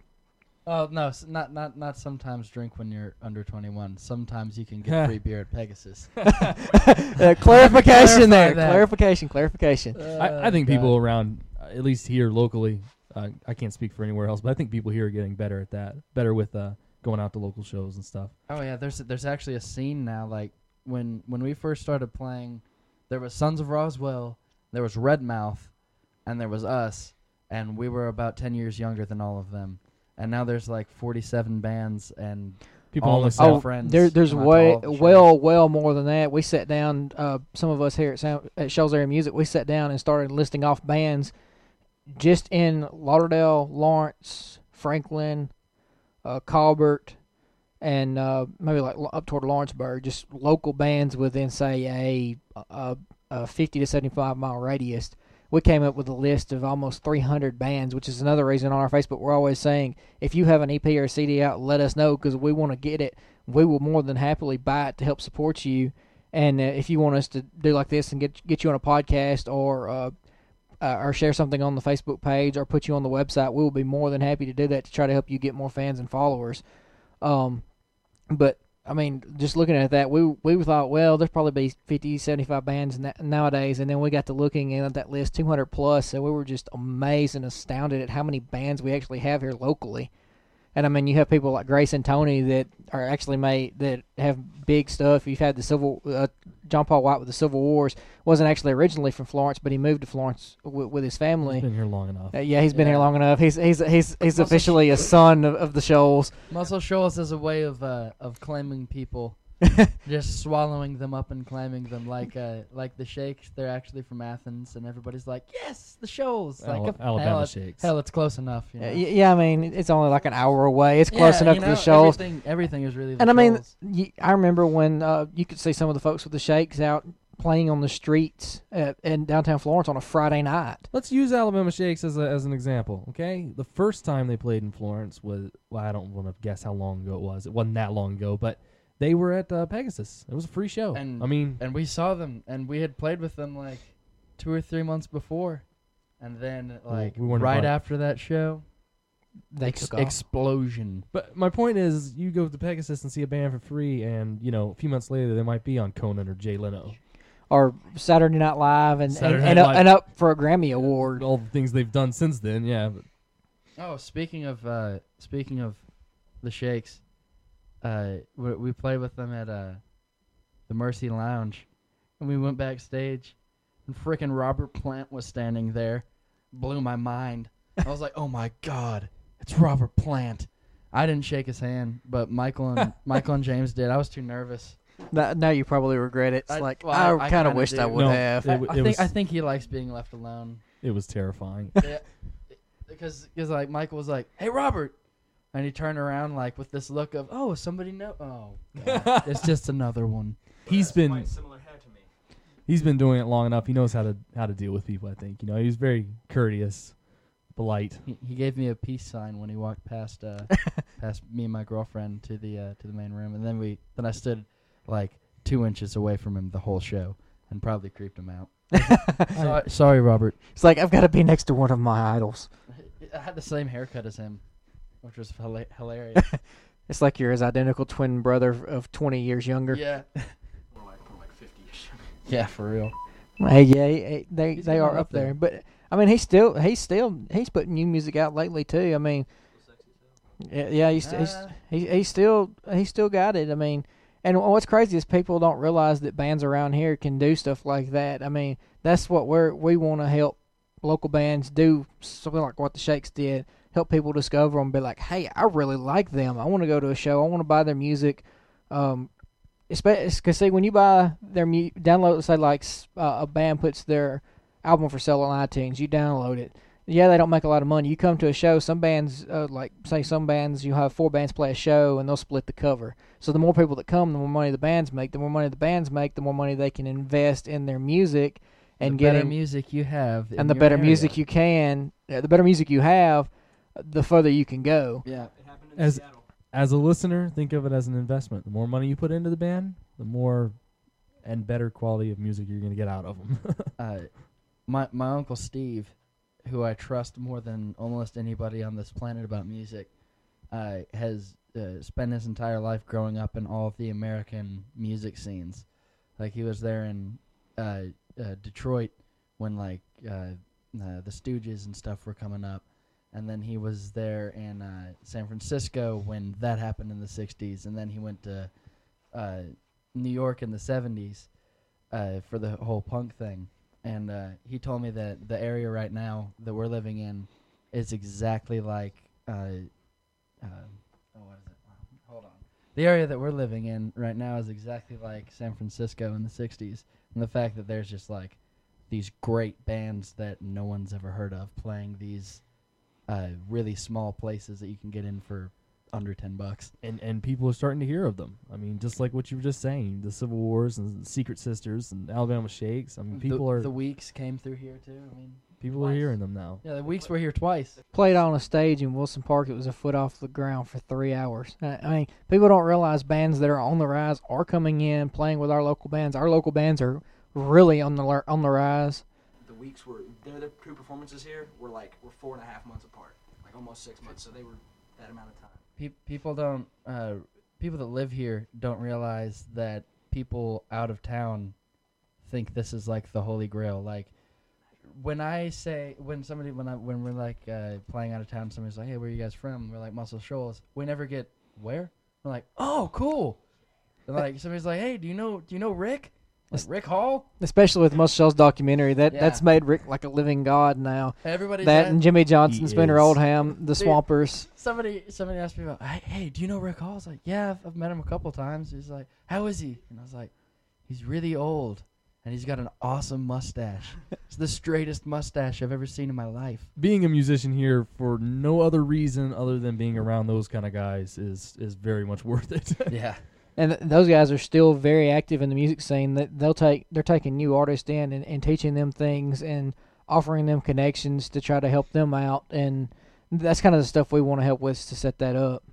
S4: Oh, no, s- not not not sometimes drink when you're under twenty-one. Sometimes you can get free beer at Pegasus.
S2: uh, clarification there.
S4: Clarify that.
S2: Clarification, clarification.
S5: I, I think people around, uh, at least here locally, uh, I can't speak for anywhere else, but I think people here are getting better at that. Better with uh, going out to local shows and stuff.
S4: Oh yeah, there's there's actually a scene now. Like when when we first started playing, there was Sons of Roswell, there was Redmouth, and there was us, and we were about ten years younger than all of them. And now there's like forty-seven bands, and
S5: People
S4: all
S5: only
S4: of
S5: sell-
S4: our
S2: Oh,
S4: friends.
S2: there, there's
S4: come out to
S2: way,
S4: all the shows.
S2: well, well more than that. We sat down, uh, some of us here at, Sound, at Shoals Area Music, we sat down and started listing off bands just in Lauderdale, Lawrence, Franklin, uh, Colbert, and uh, maybe like lo- up toward Lawrenceburg, just local bands within, say, a, a, a fifty to seventy-five mile radius. We came up with a list of almost three hundred bands, which is another reason on our Facebook we're always saying, if you have an E P or a C D out, let us know, because we want to get it. We will more than happily buy it to help support you. And uh, if you want us to do like this and get get you on a podcast, or uh, uh, or share something on the Facebook page, or put you on the website, we will be more than happy to do that to try to help you get more fans and followers. Um, but I mean, just looking at that, we we thought, well, there's probably be fifty, seventy-five bands na- nowadays, and then we got to looking at that list, two hundred plus, and we were just amazed and astounded at how many bands we actually have here locally. And I mean, you have people like Grace and Tony that are actually made, that have big stuff. You've had the Civil, uh, John Paul White with the Civil Wars, wasn't actually originally from Florence, but he moved to Florence w- with his family.
S5: He's been here long enough.
S2: Uh, yeah, he's been
S4: Yeah.
S2: here long enough. He's he's he's he's officially a son of, of the Shoals.
S4: Muscle Shoals is a way of uh, of claiming people, just swallowing them up and claiming them like uh, like the Shakes. They're actually from Athens, and everybody's like, yes, the Shoals. Like
S5: Al-
S4: if-
S5: Alabama
S4: hell, it-
S5: Shakes.
S4: Hell, it's close enough. You know?
S2: Uh, y- yeah, I mean, it's only like an hour away. It's close
S4: Yeah,
S2: enough
S4: you
S2: to
S4: know,
S2: the Shoals.
S4: Everything, everything is really the
S2: And I mean,
S4: Shoals.
S2: y- I remember when uh, you could see some of the folks with the Shakes out playing on the streets at, in downtown Florence on a Friday night.
S5: Let's use Alabama Shakes as a, as an example, okay? The first time they played in Florence was, well, I don't want to guess how long ago it was. It wasn't that long ago, but they were at uh, Pegasus. It was a free show.
S4: And
S5: I mean,
S4: and we saw them, and we had played with them like two or three months before, and then like
S5: we weren't
S4: right
S5: invited.
S4: after that show,
S2: they
S4: ex-
S2: took off.
S4: explosion.
S5: But my point is, you go to Pegasus and see a band for free, and you know, a few months later, they might be on Conan or Jay Leno.
S2: Or Saturday Night Live and
S5: Saturday
S2: and,
S5: Night
S2: and, up,
S5: Live.
S2: and up for a Grammy award.
S5: All the things they've done since then, yeah. But
S4: Oh, speaking of uh, speaking of the Shakes, uh, we, we played with them at uh, the Mercy Lounge, and we went backstage, and frickin' Robert Plant was standing there. Blew my mind. I was like, oh my god, it's Robert Plant. I didn't shake his hand, but Michael and Michael and James did. I was too nervous.
S2: Now, now you probably regret it. It's
S4: I-
S2: like
S4: well,
S2: I,
S4: I- I
S2: kind
S4: kinda
S2: of wished I
S4: do.
S2: would
S5: No,
S2: have.
S5: it
S4: I,
S5: w-
S4: I
S5: it
S4: think
S5: was-
S4: I think he likes being left alone.
S5: it was terrifying.
S4: Yeah, because because like Michael was like, "Hey Robert," and he turned around like with this look of, "Oh, somebody know." Oh, God. It's just another one.
S5: He's been he's been doing it long enough. He knows how to how to deal with people. I think you know he was very courteous, polite.
S4: He, he gave me a peace sign when he walked past uh, past me and my girlfriend to the uh, to the main room, and then we then I stood like two inches away from him the whole show and probably creeped him out. sorry, sorry, Robert.
S2: It's like I've got to be next to one of my idols.
S4: I had the same haircut as him, which was hila- hilarious.
S2: It's like you're his identical twin brother of twenty years younger.
S4: Yeah. Yeah, for real.
S2: Hey, yeah, he- he- they
S4: He's
S2: they
S4: getting
S2: are
S4: up
S2: up there.
S4: there.
S2: But I mean, he's still he's still he's putting new music out lately too. I mean, yeah, yeah he's, he's
S4: Uh,
S2: he he's still he's still got it. I mean, and what's crazy is people don't realize that bands around here can do stuff like that. I mean, that's what we're we want to help local bands do, something like what the Shakes did. Help people discover them, be like, hey, I really like them. I want to go to a show. I want to buy their music. Um, Because, see, when you buy their mu- download, say, like s- uh, a band puts their album for sale on iTunes, you download it. Yeah, they don't make a lot of money. You come to a show, some bands, uh, like, say, some bands, you have four bands play a show, and they'll split the cover. So the more people that come, the more money the bands make. The more money the bands make, the more money they can invest in their music and
S4: the
S2: get
S4: better
S2: in,
S4: music you have, in
S2: and the
S4: your
S2: better
S4: area.
S2: music you can, uh, the better music you have, the further you can go.
S4: Yeah.
S5: As as a listener, think of it as an investment. The more money you put into the band, the more and better quality of music you're going to get out of them.
S4: uh, my my uncle Steve, who I trust more than almost anybody on this planet about music, uh, has uh, spent his entire life growing up in all of the American music scenes. Like he was there in uh, uh, Detroit when like uh, uh, the Stooges and stuff were coming up, and then he was there in uh, San Francisco when that happened in the sixties, and then he went to uh, New York in the seventies uh, for the whole punk thing. And uh, he told me that the area right now that we're living in is exactly like, uh, uh, oh, what is it? Hold on. The area that we're living in right now is exactly like San Francisco in the sixties. And the fact that there's just like these great bands that no one's ever heard of playing these uh, really small places that you can get in for under ten bucks.
S5: and and people are starting to hear of them. I mean, just like what you were just saying, the Civil Wars and the Secret Sisters and Alabama Shakes. I mean, people
S4: the,
S5: are
S4: The Weeks came through here too. I mean,
S5: people are hearing them now.
S4: yeah, the Weeks were here twice.
S2: Played on a stage in Wilson Park. It was a foot off the ground for three hours. I I mean, people don't realize bands that are on the rise are coming in, playing with our local bands. Our local bands are really on the lar- on the rise.
S6: The weeks were their their two performances here were like were four and a half months apart, like almost six months. So they were that amount of time.
S4: Pe- people don't uh, people that live here don't realize that people out of town think this is like the holy grail. Like when I say when somebody when I when we're like uh, playing out of town, somebody's like, "Hey, where are you guys from?" We're like Muscle Shoals. We never get where. We're like, "Oh, cool." And like somebody's like, "Hey, do you know do you know Rick? Like Rick Hall?"
S2: Especially with Muscle Shoals documentary, that
S4: Yeah.
S2: that's made Rick like a living god now.
S4: Everybody's
S2: That
S4: at-
S2: and Jimmy Johnson,
S5: He
S2: Spinner
S5: is.
S2: Oldham, the
S4: Dude.
S2: Swampers.
S4: Somebody somebody asked me about, hey, hey, do you know Rick Hall? I was like, yeah, I've, I've met him a couple times. He's like, how is he? And I was like, he's really old, and he's got an awesome mustache. It's the straightest mustache I've ever seen in my life.
S5: Being a musician here for no other reason other than being around those kind of guys is is very much worth it.
S4: Yeah.
S2: And th- those guys are still very active in the music scene. That they'll take, they're taking new artists in and, and teaching them things and offering them connections to try to help them out. And that's kind of the stuff we want to help with to set that up.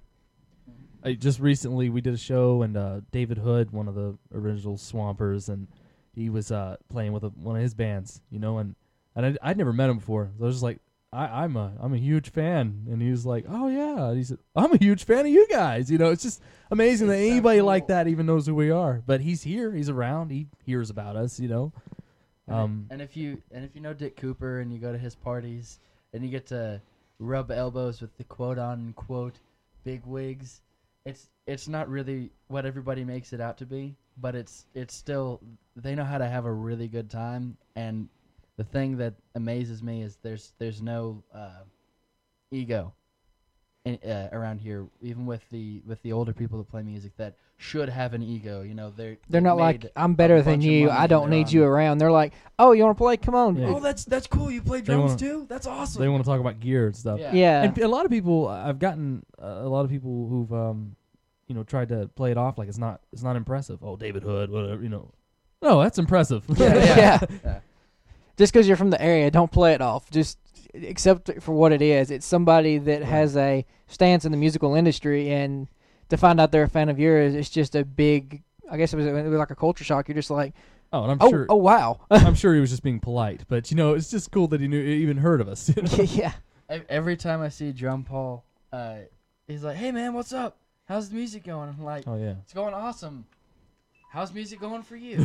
S5: I just recently we did a show and uh, David Hood, one of the original Swampers, and he was uh, playing with a, one of his bands, you know, and and I'd, I'd never met him before. So I was just like, I, I'm a I'm a huge fan, and he was like, oh yeah, and he said, I'm a huge fan of you guys. You know, it's just amazing
S4: It's
S5: that
S4: so
S5: anybody
S4: cool.
S5: like that even knows who we are. But he's here, he's around, he hears about us. You know,
S4: And,
S5: um,
S4: and if you and if you know Dick Cooper and you go to his parties and you get to rub elbows with the quote unquote big wigs, it's it's not really what everybody makes it out to be, but it's it's still they know how to have a really good time. And the thing that amazes me is there's there's no uh, ego in, uh, around here, even with the with the older people that play music that should have an ego. You know, they're
S2: They're
S4: they've
S2: not
S4: made
S2: like, I'm
S4: a
S2: better than
S4: bunch of
S2: you.
S4: money
S2: I
S4: and
S2: don't
S4: they're
S2: need
S4: on-
S2: you around. They're like, oh, you want to play? Come on.
S5: Yeah.
S4: Oh, that's that's cool. You play
S5: They
S4: drums
S5: wanna-
S4: too. That's awesome.
S5: they want to talk about gear and stuff.
S4: Yeah.
S2: Yeah.
S5: And a lot of people, I've gotten uh, a lot of people who've, um, you know, tried to play it off like it's not, it's not impressive. Oh, David Hood, whatever, you know. No, that's impressive.
S2: Yeah.
S4: Yeah.
S2: yeah. Just because you're from the area, don't play it off. Just accept it for what it is. It's somebody that has a stance in the musical industry, and to find out they're a fan of yours, it's just a big. I guess it was, it was like a culture shock. You're just like,
S5: Oh, and I'm
S2: oh,
S5: sure,
S2: oh wow,
S5: I'm sure he was just being polite, but you know, it's just cool that he knew, even heard of us. You know?
S2: yeah.
S4: Ev- Every time I see Drum Paul, uh, he's like, "Hey man, what's up? How's the music going?" I'm like,
S5: Oh yeah.
S4: "It's going awesome. How's music going for you?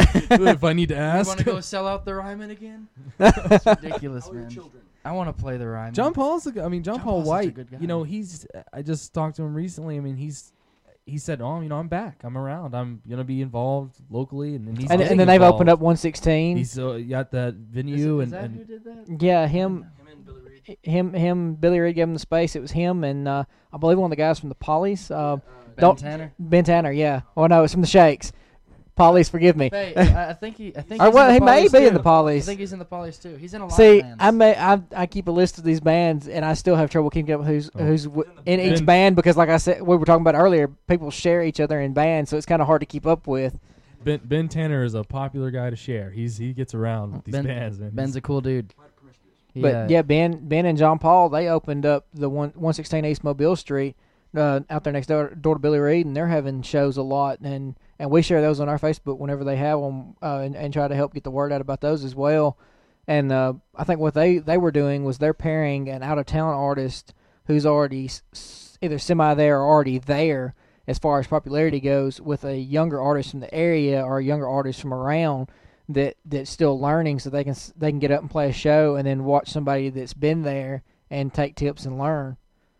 S5: If I need to
S4: You
S5: ask,
S4: want to go sell out the Ryman again?" It's ridiculous,
S6: How are your
S4: man.
S6: children?
S4: I want to play the Ryman.
S5: John Paul's. A, g- I mean, John,
S4: John
S5: Paul
S4: Paul's such a
S5: White.
S4: good guy.
S5: You know, he's. I just talked to him recently. I mean, he's. He said, "Oh, you know, I'm back. I'm around. I'm gonna be involved locally." And, and he's.
S2: And,
S5: getting
S2: and then they've
S5: involved.
S2: opened up one sixteen.
S5: He's uh, got that
S4: Is,
S5: venue
S4: is
S5: and,
S4: that
S5: and
S4: who did that?
S2: Yeah, him,
S6: Him and Billy Reed.
S2: him, him. Billy Reed gave him the space. It was him and uh, I believe one of the guys from the Pollies, uh,
S4: Ben
S2: Don't-
S4: Tanner.
S2: Ben Tanner. Yeah. Oh no, it's from the Shakes. Pollies, forgive me.
S4: Hey, I, I think he. I think.
S2: Or
S4: he's
S2: well,
S4: in
S2: he
S4: the
S2: may
S4: Pollies,
S2: be
S4: too.
S2: in the
S4: I
S2: Pollies.
S4: think he's in the Pollies too. He's in a lot
S2: See,
S4: of bands.
S2: I may I I keep a list of these bands, and I still have trouble keeping up with who's
S5: Oh.
S2: who's w- in
S5: Ben-
S2: each band because, like I said, we were talking about earlier, people share each other in bands, so it's kind of hard to keep up with.
S5: Ben, Ben Tanner is a popular guy to share. He's he gets around with these
S4: Ben-
S5: bands. Man.
S4: Ben's a cool dude. He,
S2: But
S4: uh,
S2: yeah, Ben Ben and John Paul, they opened up the one one sixteen East Mobile Street uh, out there next door, door to Billy Reed, and they're having shows a lot, and and we share those on our Facebook whenever they have them, uh, and, and try to help get the word out about those as well. And uh, I think what they, they were doing was they're pairing an out of town artist who's already s- s- either semi there or already there as far as popularity goes with a younger artist from the area or a younger artist from around that that's still learning, so they can s- they can get up and play a show and then watch somebody that's been there and take tips and learn.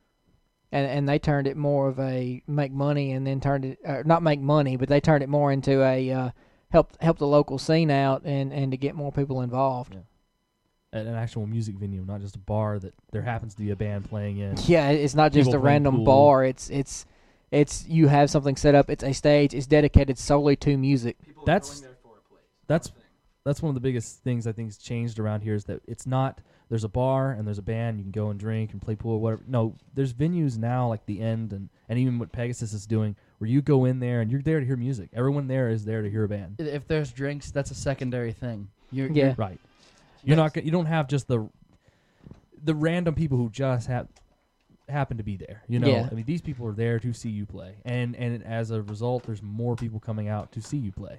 S2: And and they turned it more of a make money, and then turned it uh, not make money, but they turned it more into a uh, help help the local scene out and, and to get more people involved.
S5: Yeah. At an actual music venue, not just a bar that there happens to be a band playing in.
S2: Yeah, it's not just
S5: People
S2: a
S5: playing
S2: random
S5: pool.
S2: bar. It's it's it's you have something set up. It's a stage. It's dedicated solely to music.
S6: People
S5: That's-
S6: are going there for a place.
S5: that's-
S6: Thing.
S5: That's one of the biggest things I think's changed around here is that it's not there's a bar and there's a band you can go and drink and play pool or whatever. No, there's venues now like the End and, and even what Pegasus is doing where you go in there and you're there to hear music. Everyone there is there to hear a band.
S4: if there's drinks, that's a secondary thing. You're,
S2: Yeah.
S4: you're-
S5: Right. You're not. go- You don't have just the the random people who just have happen to be there. You know.
S2: Yeah.
S5: I mean, these people are there to see you play, and and as a result, there's more people coming out to see you play.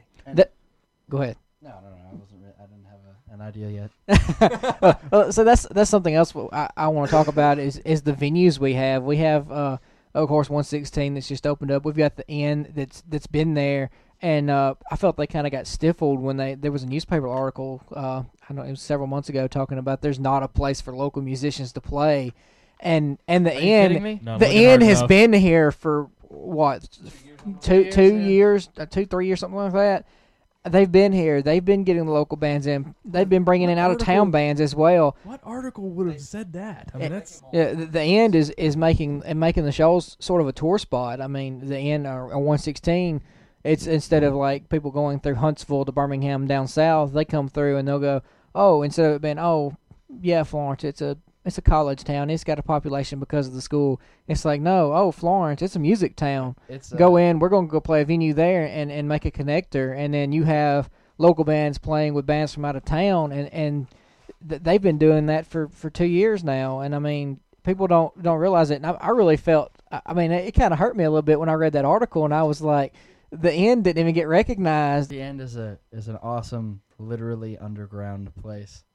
S2: Go ahead.
S4: No, no, no. I wasn't. Re- I didn't have a, an idea yet.
S2: Uh, so that's that's something else what I, I want to talk about is is the venues we have. We have uh, of course one sixteen that's just opened up. We've got the Inn that's that's been there, and uh, I felt they kind of got stifled when they there was a newspaper article. Uh, I don't know, it was several months ago talking about there's not a place for local musicians to play, and and the
S4: Are you kidding
S2: Inn
S4: me?
S5: No, I'm
S2: the
S5: looking
S2: Inn
S5: hard
S2: has
S5: enough.
S2: been here for what two
S4: years,
S2: two
S4: yeah.
S2: years, uh, two three years, something like that. They've been here. They've been getting the local bands in. They've been bringing in
S5: What
S2: out of town
S5: article-
S2: bands as well.
S5: What article would have said that? I mean,
S2: Eh,
S5: that's
S2: Yeah, the, the End is, is making and making the shows sort of a tour spot. I mean, the End or, or one sixteen, it's instead of like people going through Huntsville to Birmingham down south, they come through and they'll go, oh, instead of it being, oh, yeah, Florence, it's a it's a college town. It's got a population because of the school. It's like, no, oh, Florence, it's a music town.
S4: It's uh,
S2: Go in, we're going to go play a venue there and, and make a connector, and then you have local bands playing with bands from out of town, and and th- they've been doing that for, for two years now. And I mean, people don't don't realize it. And I, I really felt, I I mean, it, it kind of hurt me a little bit when I read that article, and I was like, the End didn't even get recognized.
S4: The End is a is an awesome, literally underground place.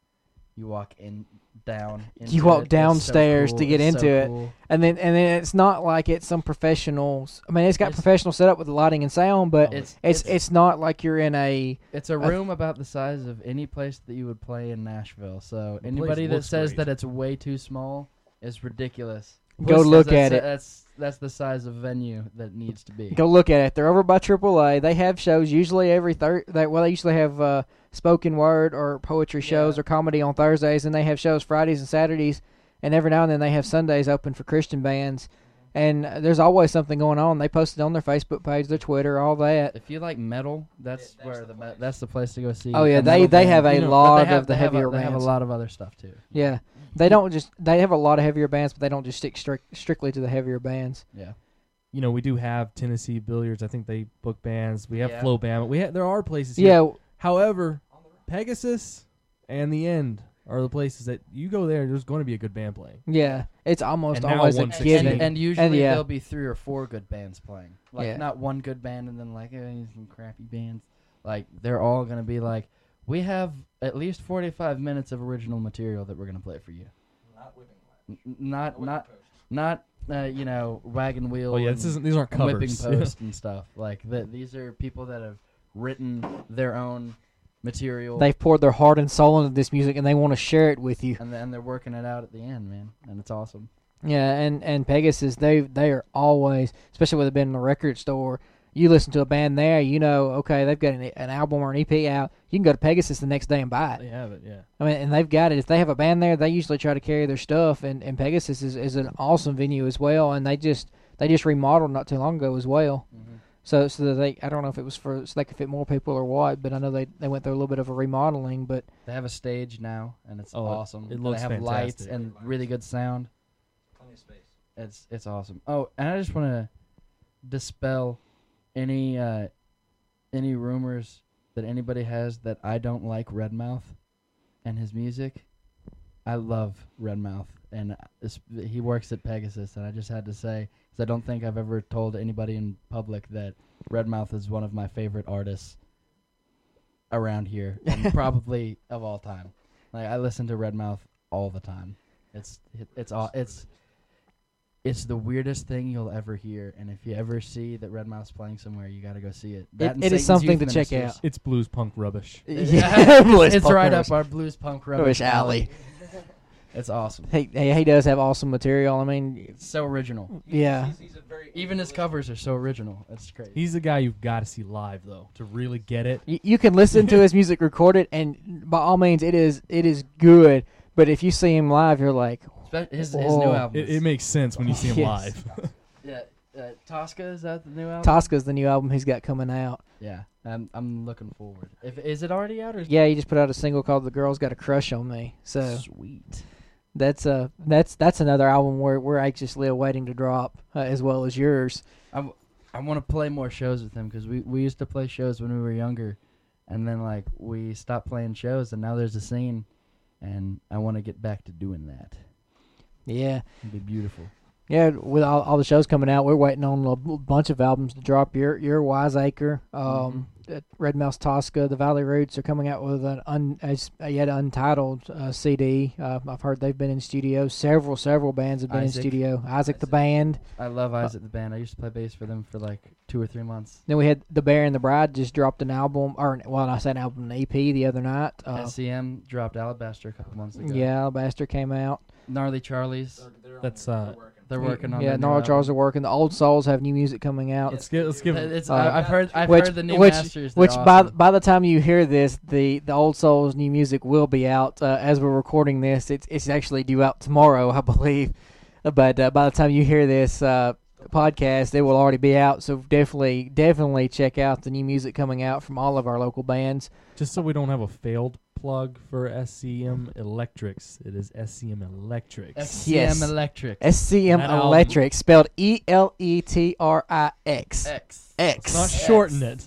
S4: You walk in down. Into
S2: You walk
S4: it. It's so
S2: downstairs
S4: cool.
S2: to get
S4: It's
S2: into
S4: so
S2: it.
S4: cool.
S2: And then and then it's not like it's some professionals. I mean, it's got
S4: It's-
S2: professional setup with the lighting and sound, but
S4: It's
S2: it's it's not like you're in a
S4: It's a
S2: I th-
S4: room about the size of any place that you would play in Nashville. So
S5: The
S4: anybody
S5: place
S4: that
S5: looks
S4: says
S5: great.
S4: that it's way too small is ridiculous.
S2: Go
S4: Because
S2: look
S4: that's-
S2: at it.
S4: That's that's the size of venue that needs to be.
S2: Go look at it. They're over by triple A. They have shows usually every thir- they, well, they usually have uh, spoken word or poetry shows
S4: Yeah.
S2: or comedy on Thursdays, and they have shows Fridays and Saturdays, and every now and then they have Sundays open for Christian bands. And uh, there's always something going on. They post it on their Facebook page, their Twitter, all that.
S4: If you like metal, that's,
S6: that's
S4: where
S6: the
S4: the, me-
S6: place.
S4: that's the place to go see.
S2: Oh yeah,
S4: a
S2: they
S4: metal
S2: they
S4: band.
S2: have a
S5: You know, but
S2: lot
S4: But they have,
S2: of the
S4: they have
S2: heavier
S4: a, they have a
S2: bands.
S4: lot of other stuff too.
S2: Yeah, they don't just they have a lot of heavier bands, but they don't just stick strict, strictly to the heavier bands.
S4: Yeah.
S5: You know, we do have Tennessee Billiards. I think they book bands. We have
S4: Yeah.
S5: Flow Band. We ha- there are places here.
S2: Yeah,
S5: However, Pegasus and The End are the places that you go there. There's going to be a good band playing.
S2: yeah, it's almost
S5: And now
S2: always a
S5: one
S4: And,
S5: sixteen.
S2: given.
S4: and, and usually
S2: And, yeah.
S4: there'll be three or four good bands playing. Like
S2: Yeah.
S4: not one good band and then like eh, some crappy bands. Like they're all gonna be like, we have at least forty-five minutes of original material that we're gonna play for you.
S6: Not whipping
S4: N- n- not
S6: lash.
S4: not not uh, you know wagon wheel.
S5: Oh yeah,
S4: and,
S5: this isn't. These aren't
S4: and whipping
S5: covers.
S4: post and stuff. Like the, these are people that have written their own material.
S2: They've poured their heart and soul into this music, and they want to share it with you.
S4: and then they're working it out at the end, man, and it's awesome.
S2: Yeah, and, and Pegasus, they they are always, especially with it being in the record store, you listen to a band there, you know, okay, they've got an, an album or an E P out. You can go to Pegasus the next day and buy
S5: They
S2: it.
S5: have it. Yeah.
S2: I mean, and they've got it. If they have a band there, they usually try to carry their stuff, and, and Pegasus is, is an awesome venue as well, and they just they just remodeled not too long ago as well.
S4: Mm-hmm.
S2: So so that they, I don't know if it was for so they could fit more people or what, but I know they, they went through a little bit of a remodeling, but
S4: They have a stage now, and it's
S5: Oh, it-
S4: awesome.
S5: it looks
S4: They have lights
S5: fantastic.
S4: and really good sound.
S6: Plenty of space.
S4: It's it's awesome. Oh, and I just want to dispel any uh, any rumors that anybody has that I don't like Redmouth and his music. I love Redmouth, and it's, he works at Pegasus, and I just had to say, because I don't think I've ever told anybody in public that Redmouth is one of my favorite artists around here, and probably of all time. Like I listen to Redmouth all the time. It's it, it's all it's it's the weirdest thing you'll ever hear, and if you ever see that Redmouth's playing somewhere, you got to go see it. That and
S2: it is
S4: Satan's
S2: something
S4: Youth
S2: to check
S4: Ministers.
S2: out.
S5: It's blues punk rubbish.
S2: Yeah, Bliss
S4: It's right
S2: Punkers.
S4: up our blues punk rubbish
S2: Rubbish alley.
S4: It's awesome.
S2: He, he he does have awesome material. I mean,
S4: It's so original.
S2: yeah.
S6: He's, he's a very
S4: Even his covers are so original. It's crazy.
S5: He's the guy you've got to see live though to really get it.
S2: You, you can listen to his music recorded, and by all means, it is it is good. But if you see him live, you're like,
S4: Spe- his his new
S2: Oh.
S4: album.
S5: It,
S4: is-
S5: it makes sense when you see him
S2: Yes.
S5: live.
S4: yeah. Uh, Tosca, is that the new album?
S2: Tosca's the new album he's got coming out.
S4: Yeah. I'm I'm looking forward. If is it already out or? Is
S2: Yeah, he just put out a single called "The Girl's Got a Crush on Me." So
S4: Sweet.
S2: that's uh that's that's another album where we're anxiously awaiting to drop, uh, as well as yours.
S4: I, w- I want to play more shows with him because we, we used to play shows when we were younger, and then like we stopped playing shows, and now there's a scene, and I want to get back to doing that.
S2: Yeah,
S4: It'd be beautiful.
S2: yeah. With all, all the shows coming out, we're waiting on a b- bunch of albums to drop. Your your Wiseacre, um, uh, Red Mouse Tosca, the Valley Roots are coming out with an un, as, a yet untitled uh, C D. Uh, I've heard they've been in studio. Several several bands have been
S4: Isaac.
S2: in studio. Isaac the
S6: Isaac.
S2: band.
S4: I love Isaac the band. I used to play bass for them for like two or three months.
S2: Then we had The Bear and the Bride just dropped an album, or well, I said an album, an E P the other night. Uh,
S4: S C M dropped Alabaster a couple months ago.
S2: yeah, Alabaster came out.
S4: Gnarly Charlies.
S6: They're, they're on
S5: That's,
S6: there.
S5: uh,
S6: They're working.
S4: They're working on
S2: Yeah,
S4: their new
S2: Gnarly
S4: album.
S2: Charles are working. The Old Souls have new music coming out.
S5: Let's get. Let's give.
S4: It's,
S2: Uh,
S4: I, I've heard. I've
S2: which
S4: heard the new
S2: which
S4: masters. They're
S2: which by
S4: awesome.
S2: by the time you hear this, the the Old Souls new music will be out. Uh, as we're recording this, it's it's actually due out tomorrow, I believe. Uh, But uh, by the time you hear this uh, podcast, it will already be out. So definitely definitely check out the new music coming out from all of our local bands.
S5: Just so we don't have a failed plug for S C M Electrics, it is S C M Electrics.
S4: S C M
S2: Yes.
S4: Electric.
S2: S C M
S5: That album-
S2: Electric, spelled E L E T R I X.
S4: X.
S2: X.
S5: Not shorten it.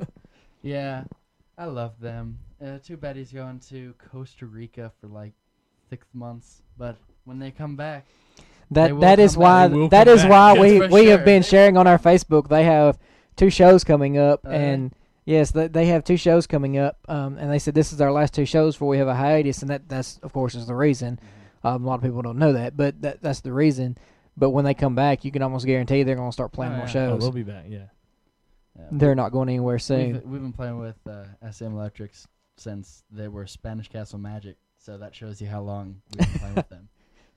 S4: Yeah, I love them. Uh, too bad he's going to Costa Rica for like six months. But when they come back, They
S2: That
S4: will
S2: that is
S4: come
S2: why
S5: back. They will
S2: that
S5: come
S2: is
S5: back.
S2: why
S5: Yes,
S2: we
S4: for
S2: we have
S4: sure.
S2: been sharing on our Facebook. They have two shows coming up,
S4: Uh-huh.
S2: and Yes, they, they have two shows coming up, um, and they said this is our last two shows before we have a hiatus, and that that's of course is the reason. Um, a lot of people don't know that, but that that's the reason. But when they come back, you can almost guarantee they're going to start playing
S4: Oh,
S2: more
S4: yeah.
S5: Oh,
S2: shows.
S5: they'll be back. Yeah.
S4: Yeah.
S2: They're not going anywhere soon.
S4: We've, we've been playing with uh, S M Electrics since they were Spanish Castle Magic, so that shows you how long we've been playing with them.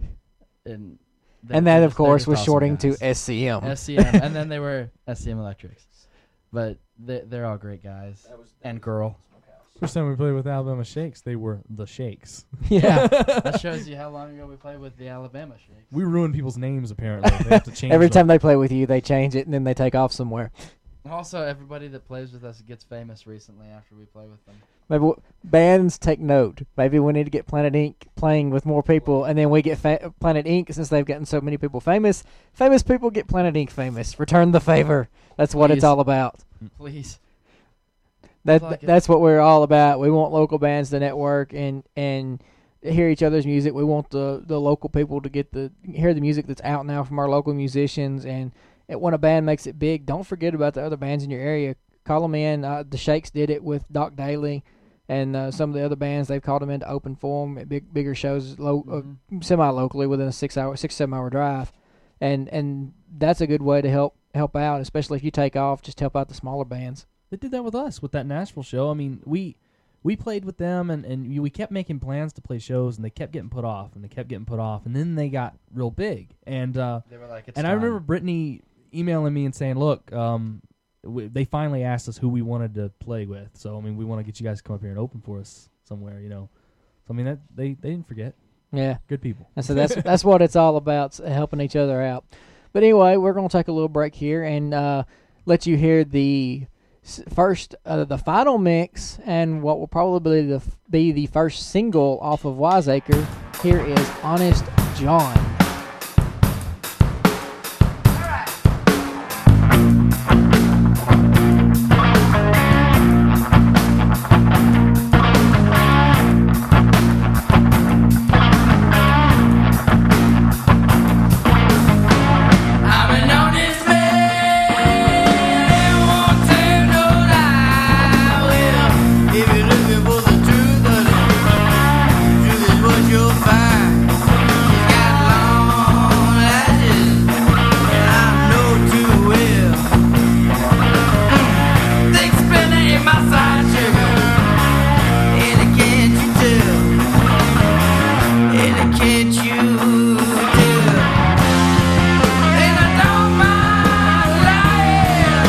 S4: And, they're-
S2: And
S4: they're
S2: that, of
S4: just- they're
S2: course,
S4: just
S2: was
S4: awesome
S2: shorting to
S4: guys.
S2: S C M.
S4: S C M, and then they were S C M Electrics. But they, they're all great guys. And girl.
S5: First time we played with Alabama Shakes, they were the Shakes.
S2: Yeah.
S4: That shows you how long ago we played with the Alabama Shakes.
S5: We ruined people's names, apparently. They have to change
S2: Every
S5: them.
S2: time they play with you, they change it, and then they take off somewhere.
S4: Also, everybody that plays with us gets famous recently after we play with them.
S2: Maybe w- bands take note. Maybe we need to get Planet Ink playing with more people, and then we get fa- Planet Ink since they've gotten so many people famous. Famous people get Planet Ink famous. Return the favor. That's what it's
S4: Please.
S2: all about.
S4: Please.
S2: That
S4: like it.
S2: that's what we're all about. We want local bands to network and and hear each other's music. We want the, the local people to get the hear the music that's out now from our local musicians. And it, when a band makes it big, don't forget about the other bands in your area. Call them in. Uh, the Shakes did it with Doc Daly, and uh, some of the other bands. They've called them in to open for them at big bigger shows, lo-
S4: Mhm.
S2: uh, semi locally within a six hour, six seven hour drive. And and that's a good way to help help out, especially if you take off. Just help out the smaller bands.
S5: They did that with us with that Nashville show. I mean, we we played with them, and, and we kept making plans to play shows, and they kept getting put off, and they kept getting put off, and then they got real big. And uh,
S4: They were like, it's
S5: and I
S4: time.
S5: remember Brittany emailing me and saying, "Look, um, we, they finally asked us who we wanted to play with. So I mean, we want to get you guys to come up here and open for us somewhere, you know." So I mean, that they they didn't forget.
S2: Yeah.
S5: Good people.
S2: And so that's that's what it's all about, s- helping each other out. But anyway, we're going to take a little break here and uh, let you hear the s- first, uh, the final mix, and what will probably be the, f- be the first single off of Wiseacre. Here is Honest John.
S7: I'm an honest man, won't tell no lie. Well, if you're looking for the truth, honey, the truth is what you'll find. She's got long lashes, and I know too well. Thick spinner in my side sugar, and can't you tell? And can't you tell? And I don't mind lying.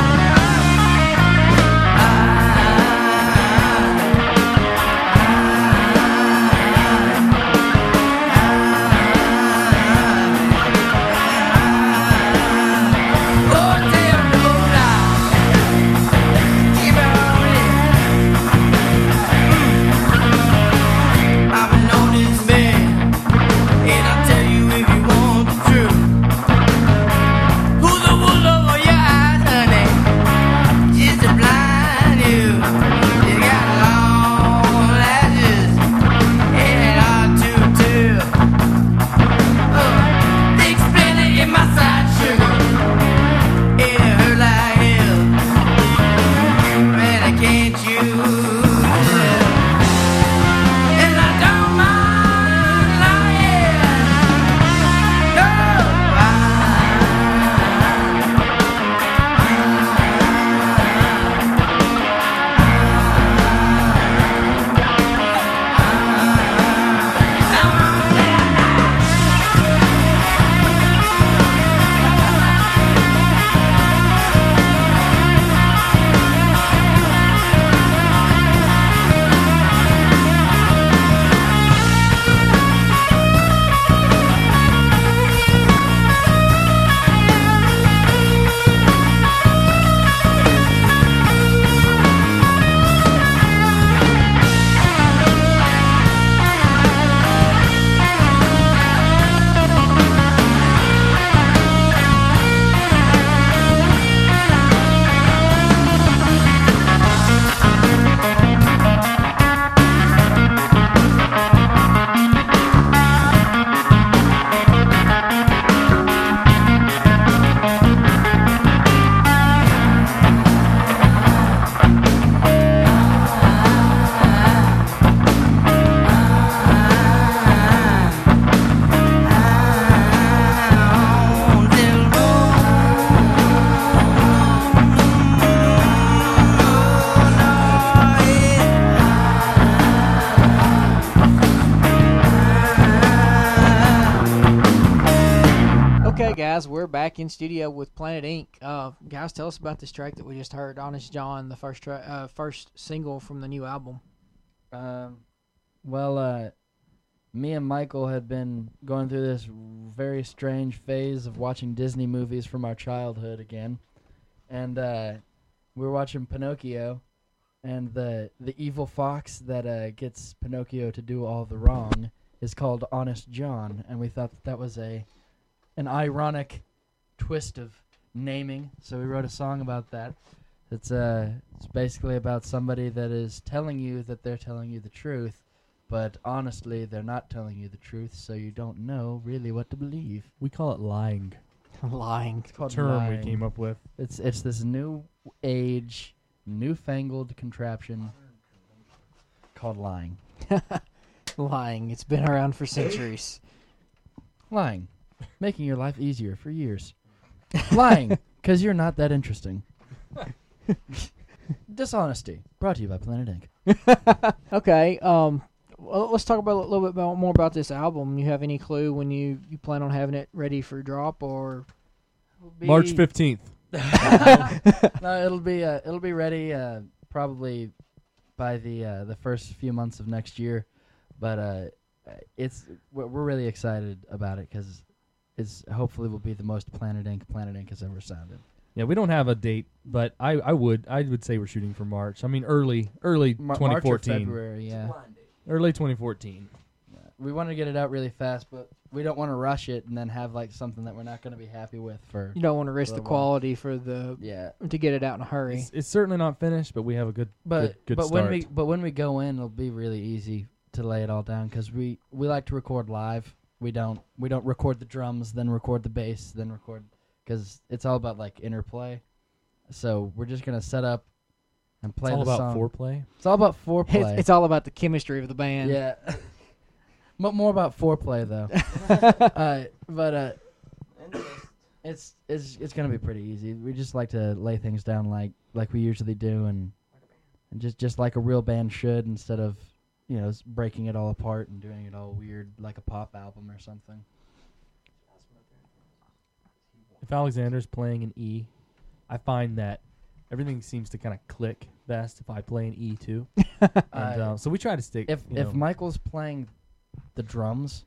S7: Oh, tell no lie. Keep it on it. I'm an honest man, and I'll tell you if you want the truth. Who's the wool over your eyes, honey? Just to blind you. You got long lashes and hard to tell. Uh, thick splinter in my side, sugar. It hurt like hell. Man, can't you tell? And I don't mind lying. No,
S2: guys, we're back in studio with Planet Ink. Uh, guys, tell us about this track that we just heard, Honest John, the first tra- uh, first single from the new album.
S4: Um, well, uh, me and Michael had been going through this very strange phase of watching Disney movies from our childhood again, and uh, we were watching Pinocchio, and the the evil fox that uh, gets Pinocchio to do all the wrong is called Honest John, and we thought that, that was a an ironic twist of naming, so we wrote a song about that. It's uh, it's basically about somebody that is telling you that they're telling you the truth, but honestly, they're not telling you the truth, so you don't know really what to believe.
S5: We call it lying.
S2: Lying.
S4: It's called
S5: Term
S4: lying.
S5: we came up with.
S4: It's it's this new age, newfangled contraption called lying.
S2: Lying. It's been around for centuries.
S4: Lying, making your life easier for years. Lying, because you're not that interesting. Dishonesty, brought to you by Planet Ink.
S2: Okay. Um. Well, let's talk about a little bit about, more about this album. You have any clue when you, you plan on having it ready for drop, or
S5: March fifteenth.
S4: No, it'll be uh, it'll be ready uh, probably by the uh, the first few months of next year, but uh, it's we're we're really excited about it because it's hopefully will be the most Planet Ink Planet Ink has ever sounded.
S5: Yeah, we don't have a date, but I, I would I would say we're shooting for March. I mean early early
S4: Mar-
S5: twenty
S4: March or
S5: fourteen.
S4: February, yeah.
S5: Early twenty fourteen.
S4: We want to get it out really fast, but we don't want to rush it and then have like something that we're not going to be happy with for.
S2: you don't want to risk the
S4: Little one.
S2: quality for the
S4: Yeah,
S2: to get it out in a hurry.
S5: It's, it's certainly not finished, but we have a good
S4: but
S5: good, good
S4: but
S5: start.
S4: when we but when we go in, it'll be really easy to lay it all down because we we like to record live. We don't we don't record the drums, then record the bass, then record because it's all about like interplay. So we're just gonna set up and play
S5: it's all
S4: the
S5: about
S4: song.
S5: foreplay.
S4: It's all about
S2: It's,
S4: foreplay.
S2: it's all about the chemistry of the band.
S4: yeah, but more about foreplay though. uh, but uh, it's it's it's gonna be pretty easy. We just like to lay things down like like we usually do, and and just just like a real band should, instead of you know s- breaking it all apart and doing it all weird like a pop album or something.
S5: If Alexander's playing an E, I find that everything seems to kind of click best if I play an E too. and uh, so we try to stick.
S4: If
S5: you
S4: if
S5: know,
S4: Michael's playing the drums,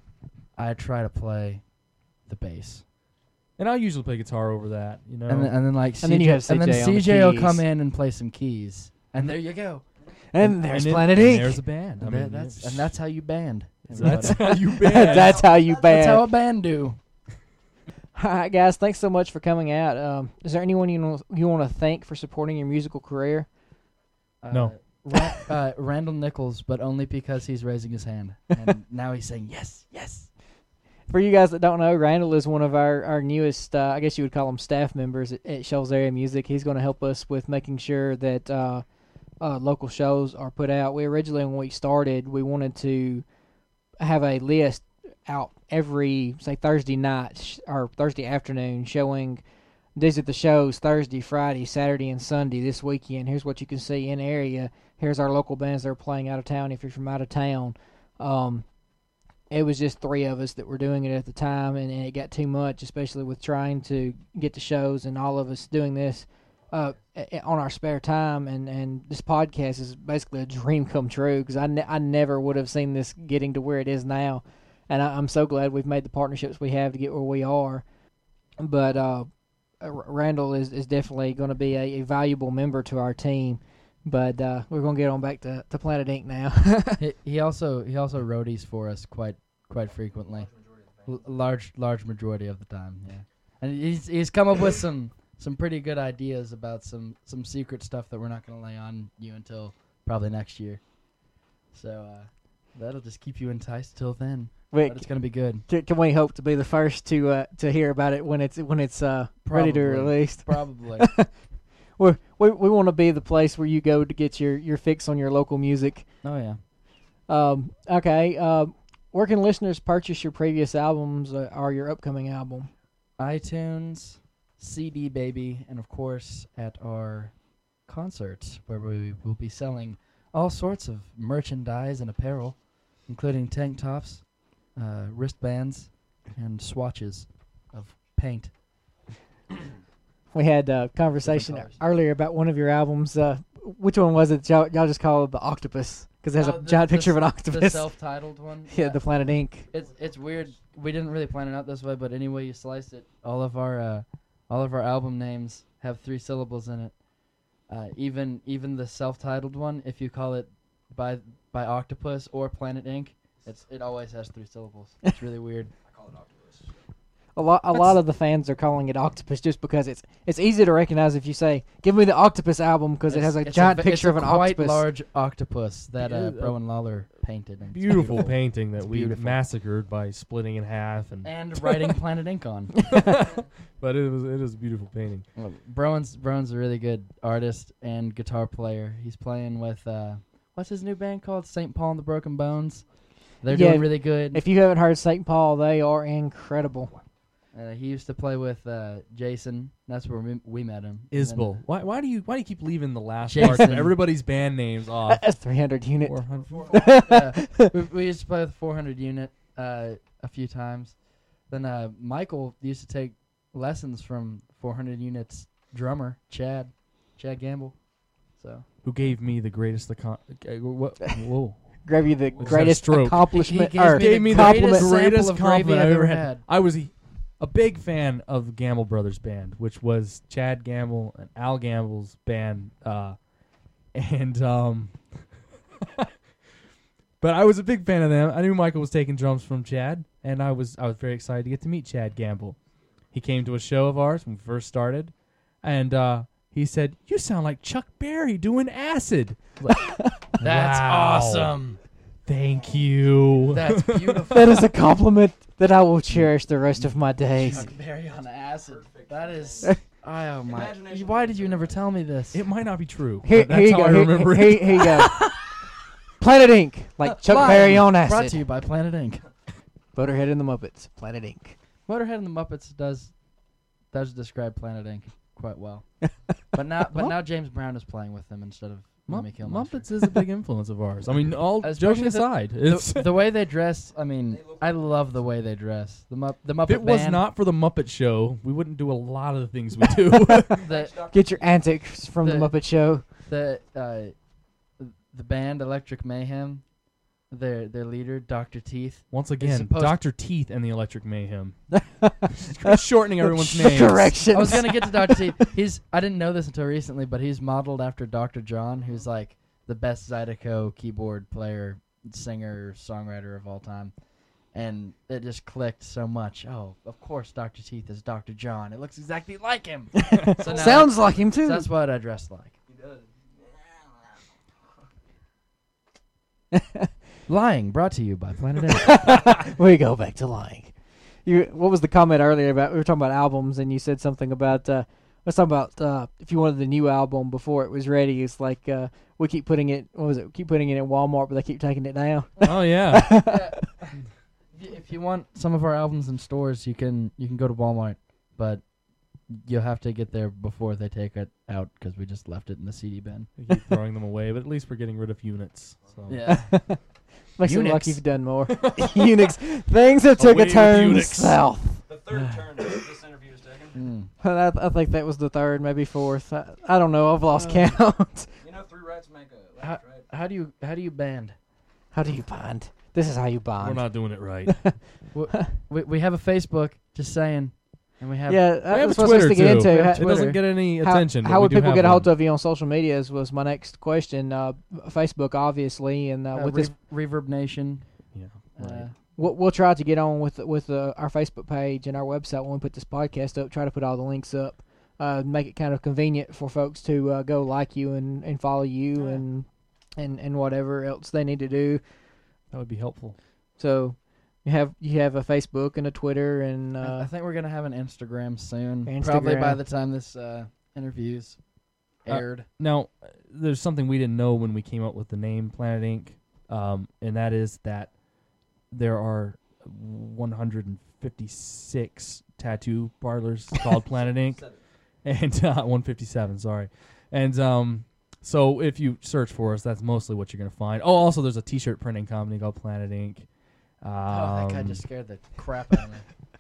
S4: I try to play the bass,
S5: and I usually play guitar over that, you know.
S4: and then, and then like
S2: And then you have
S4: and then
S2: C J on the
S4: C J will
S2: keys.
S4: come in and play some keys, and there you go.
S2: And there's
S5: and it-
S2: Planet
S5: and
S2: Ink.
S5: There's a band. I
S4: And,
S5: mean,
S4: that- that's
S5: it's-
S4: and that's how you band.
S5: so that's
S4: everybody.
S5: how you band.
S2: That's how you
S4: That's
S2: band.
S4: how a band do.
S2: All right, guys. Thanks so much for coming out. Um, is there anyone you know, you want to thank for supporting your musical career?
S5: No.
S4: Uh, Ra- uh, Randall Nichols, but only because he's raising his hand, and now he's saying yes, yes.
S2: For you guys that don't know, Randall is one of our, our newest, uh, I guess you would call him staff members at, at Shoals Area Music. He's going to help us with making sure that uh, uh, local shows are put out. We originally, when we started, we wanted to have a list out every, say, Thursday night sh- or Thursday afternoon showing these are the shows Thursday, Friday, Saturday, and Sunday this weekend. Here's what you can see in area. Here's our local bands that are playing out of town if you're from out of town. Um, it was just three of us that were doing it at the time, and, and it got too much, especially with trying to get to shows and all of us doing this uh, a- on our spare time. And, and this podcast is basically a dream come true because I, ne- I never would have seen this getting to where it is now. And I, I'm so glad we've made the partnerships we have to get where we are. But uh, R- Randall is, is definitely going to be a, a valuable member to our team. But uh, we're going to get on back to, to Planet Ink now.
S4: he, he also he also roadies for us quite quite frequently, L- large large majority of the time. Yeah, and he's he's come up with some some pretty good ideas about some some secret stuff that we're not going to lay on you until probably next year. So uh, that'll just keep you enticed till then.
S2: Wait,
S4: But it's going to be good.
S2: c- can we hope to be the first to uh, to hear about it when it's when it's uh, ready to
S4: Probably.
S2: release?
S4: Probably.
S2: we we we want to be the place where you go to get your, your fix on your local music.
S4: Oh yeah.
S2: Um, okay. Uh, where can listeners purchase your previous albums uh, or your upcoming album?
S4: iTunes, C D Baby, and of course at our concerts where we will be selling all sorts of merchandise and apparel, including tank tops, uh, wristbands, and swatches of paint.
S2: We had a conversation
S4: colors.
S2: earlier about one of your albums. Uh, which one was it? Y'all, y'all just called it the Octopus because it has
S4: Oh,
S2: a
S4: the-
S2: giant
S4: the
S2: picture of an
S4: s-
S2: octopus.
S4: The self-titled one.
S2: yeah, the Planet Ink.
S4: It's it's weird. We didn't really plan it out this way, but any way you slice it, all of our uh, all of our album names have three syllables in it. Uh, even even the self-titled one, if you call it by by Octopus or Planet Ink, it's it always has three syllables. It's really weird.
S6: I call it Octopus.
S2: A lot, a lot of the fans are calling it Octopus just because it's it's easy to recognize if you say, "Give me the Octopus album," because it
S4: It's-
S2: has a
S4: it's
S2: giant
S4: ve-
S2: picture of
S4: it's
S2: an
S4: a quite
S2: octopus.
S4: large octopus that uh,
S5: Yeah, uh,
S4: Browen Lawler painted. And it's
S5: Beautiful painting that
S4: It's
S5: we
S4: beautiful.
S5: massacred by splitting in half, and
S4: And writing Planet Ink on.
S5: but it was it is a beautiful painting.
S4: Well, Browen's Browen's a really good artist and guitar player. He's playing with uh, what's his new band called? Saint Paul and the Broken Bones. They're
S2: Yeah,
S4: doing really good.
S2: If you haven't heard Saint Paul, they are incredible.
S4: Uh, he used to play with uh, Jason. That's where we, we met him. And then,
S5: Isbel. Why why do you why do you keep leaving the last
S4: Jason.
S5: part of everybody's band names off?
S2: That's three hundred unit.
S5: four hundred
S4: uh, we, we used to play with four hundred unit uh, a few times. Then uh, Michael used to take lessons from four hundred unit's drummer Chad, Chad Gamble. So
S5: Who gave me the greatest account? Okay, what? Whoa.
S2: Gave you the
S5: had a
S2: greatest
S5: stroke.
S2: accomplishment.
S4: He- he
S2: or
S4: gave
S5: Gave me the
S2: compliment.
S4: greatest sample
S5: greatest
S4: of gravy
S5: compliment
S4: I've
S5: I've ever
S4: ever
S5: had.
S4: had.
S5: I was a, a big fan of the Gamble Brothers band, which was Chad Gamble and Al Gamble's band, uh, and um, but I was a big fan of them. I knew Michael was taking drums from Chad, and I was I was very excited to get to meet Chad Gamble. He came to a show of ours when we first started, and uh, he said, "You sound like Chuck Berry doing acid."
S4: that's
S5: Wow.
S4: awesome.
S5: Thank you.
S4: That's beautiful.
S2: That is a compliment that I will cherish the rest of my days.
S4: Chuck Berry on acid. That is. Oh my! Why did you never tell me this?
S5: It might not be true.
S2: Here,
S5: but that's
S2: here you
S5: how
S2: go.
S5: I
S2: Here,
S5: remember
S2: here,
S5: it.
S2: here you go. Planet Ink, like Chuck
S4: Live,
S2: Berry on
S4: Brought to
S2: acid.
S4: you by Planet Ink.
S2: Motorhead and the Muppets. Planet Ink.
S4: Motorhead and the Muppets does does describe Planet Ink quite well. But now, but
S5: Well-
S4: now James Brown is playing with them instead of
S5: Mu-
S4: Lemmy Kilmister.
S5: Muppets is a big influence of ours. I mean, all
S4: Especially
S5: joking
S4: the-
S5: aside, it's,
S4: The, the way they dress, I mean, I love the way they dress. The Mupp, the Muppet
S5: if it was
S4: Band,
S5: not for the Muppet Show, we wouldn't do a lot of the things we do.
S4: the
S2: Get your antics from the,
S4: The-
S2: Muppet Show.
S4: the uh, the band Electric Mayhem, their their leader Doctor Teeth.
S5: Once again,
S4: supposed-
S5: Doctor Teeth and the Electric Mayhem. Shortening everyone's names.
S2: Corrections.
S4: I was gonna get to Doctor Teeth. He's I didn't know this until recently, but he's modeled after Doctor John, who's like the best Zydeco keyboard player, singer, songwriter of all time. And it just clicked so much. Oh, of course, Doctor Teeth is Doctor John. It looks exactly like him. So now
S2: Sounds like him too.
S4: that's what I dressed like.
S6: He does.
S4: Lying, brought to you by Planet Ink.
S2: we go back to lying. You, what was the comment earlier about? We were talking about albums, and you said something about. Uh, let's talk about uh, if you wanted the new album before it was ready. It's like uh, we keep putting it. What was it? We keep putting it in Walmart, but they keep taking it down.
S5: Oh yeah.
S4: If you- If you want some of our albums in stores, you can you can go to Walmart, but you'll have to get there before they take it out because we just left it in the C D bin.
S5: We keep throwing them away, but at least we're getting rid of units. So.
S4: Yeah.
S2: Makes it look
S4: Unix.
S2: like you've done more. Unix. Things have took
S5: Away
S2: a
S5: with
S2: turn
S5: Unix.
S2: south.
S6: The third turn that this interview is taking.
S4: Mm.
S2: I, I think that was the third, maybe fourth. I, I don't know. I've lost
S4: Uh,
S2: count.
S6: You know, three rights make a
S4: How,
S6: left, right?
S4: how do you how do you band?
S2: How do you bind? This is how you
S5: We're
S2: bind.
S5: not doing it right.
S4: We we have a Facebook, just saying, and we have
S2: yeah,
S5: we have
S2: that's
S5: a
S2: what I was
S5: Twitter
S2: to get
S5: too.
S2: into.
S4: We have
S2: Ha-
S5: It doesn't
S4: Twitter.
S5: get any
S2: How,
S5: attention. but
S2: how
S5: we
S2: would
S5: do
S2: people
S5: have
S2: get a hold
S5: one.
S2: of you on social medias was my next question. Uh, Facebook, obviously, and uh,
S4: uh,
S2: with
S4: Re-
S2: this,
S4: Reverb Nation.
S5: Yeah.
S4: Uh,
S5: Right.
S2: we'll, we'll try to get on with with uh, our Facebook page and our website when we put this podcast up. Try to put all the links up, uh, make it kind of convenient for folks to uh, go like you and, and follow you
S4: Yeah.
S2: and and and whatever else they need to do.
S5: That would be helpful.
S2: So you have you have a Facebook and a Twitter and
S4: I- I
S2: uh,
S4: think we're gonna have an Instagram soon. Probably by
S2: Instagram.
S4: the time this uh, interview's
S5: Uh,
S4: aired.
S5: Now, uh, there's something we didn't know when we came up with the name Planet Ink, um, and that is that there are one hundred fifty-six tattoo parlors called Planet Ink, and uh, one fifty-seven, sorry. And um, so if you search for us, that's mostly what you're going to find. Oh, also, there's a T-shirt printing company called Planet Ink. Um,
S4: oh, that guy just scared the crap out of me.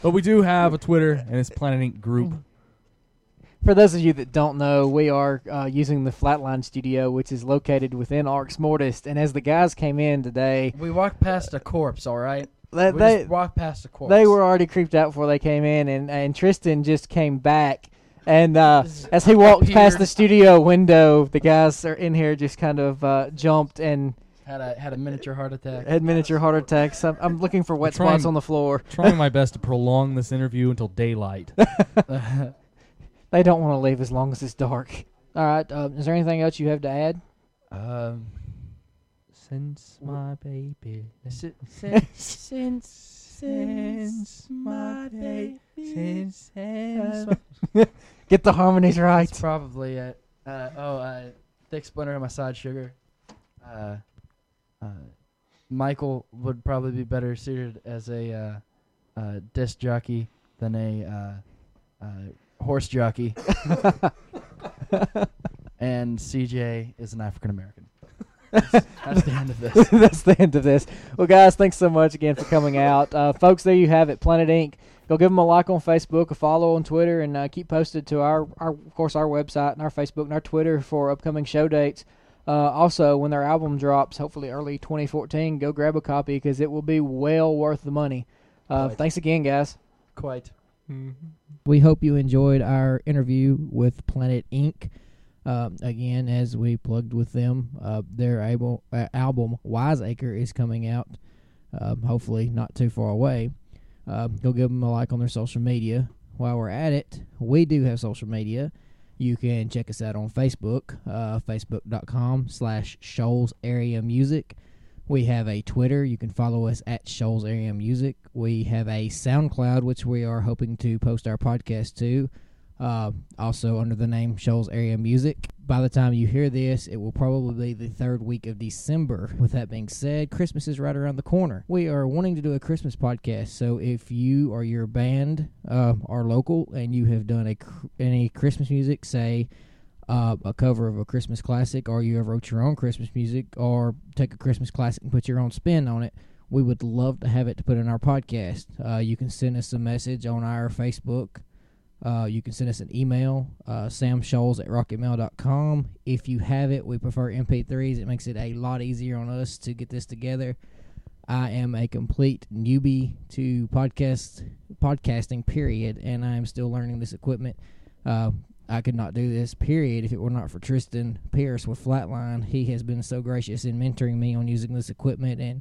S5: But we do have a Twitter, and it's Planet Ink Group.
S2: For those of you that don't know, we are uh, using the Flatline Studio, which is located within Arx Mortis. And as the guys came in today,
S4: We walked past a corpse, all right?
S2: they,
S4: We
S2: they,
S4: just walked past a corpse.
S2: they were already creeped out before they came in, and, and Tristan just came back. And uh, as he walked past
S4: Appeared.
S2: the studio window, the guys are in here just kind of uh, jumped and
S4: had a had a miniature heart attack.
S2: had miniature heart attacks. I'm, I'm looking for wet
S5: Trying-
S2: spots on the floor.
S5: Trying my best to prolong this interview until daylight.
S2: They don't want to leave as long as it's dark. All right. Uh, is there anything else you have to add?
S4: um,
S5: Since my baby.
S4: since
S2: Since
S5: Since my baby. Since,
S2: Get the harmonies right.
S4: That's probably it. Uh, oh, uh, thick splinter in my side sugar. Uh, uh, Michael would probably be better suited as a uh, uh, disc jockey than a uh, uh, horse jockey. And C J is an African American. That's the end of this.
S2: That's the end of this. Well, guys, thanks so much again for coming out. Uh, folks, there you have it, Planet Ink. Go give them a like on Facebook, a follow on Twitter, and uh, keep posted to our, our, of course, our website and our Facebook and our Twitter for upcoming show dates. Uh, also, when their album drops, hopefully early twenty fourteen, go grab a copy because it will be well worth the money. Uh,
S4: Right.
S2: thanks again, guys.
S4: Quite.
S2: We hope you enjoyed our interview with Planet Ink. Uh, again, as we plugged with them, uh, their able, uh, album Wiseacre is coming out, uh, hopefully not too far away. Uh, go give them a like on their social media. While we're at it, we do have social media. You can check us out on Facebook, uh, facebook.com slash Shoals Area Music. We have a Twitter. You can follow us at Shoals Area Music. We have a SoundCloud, which we are hoping to post our podcast to, uh, also under the name Shoals Area Music. By the time you hear this, it will probably be the third week of December. With that being said, Christmas is right around the corner. We are wanting to do a Christmas podcast, so if you or your band uh, are local and you have done a cr- any Christmas music, say uh, a cover of a Christmas classic, or you have wrote your own Christmas music, or take a Christmas classic and put your own spin on it, we would love to have it to put in our podcast. Uh, you can send us a message on our Facebook. Uh, you can send us an email, uh, samshoals at rocketmail dot com. If you have it, we prefer M P threes. It makes it a lot easier on us to get this together. I am a complete newbie to podcast podcasting, period, and I am still learning this equipment. Uh, I could not do this, period, if it were not for Tristan Pierce with Flatline. He has been so gracious in mentoring me on using this equipment and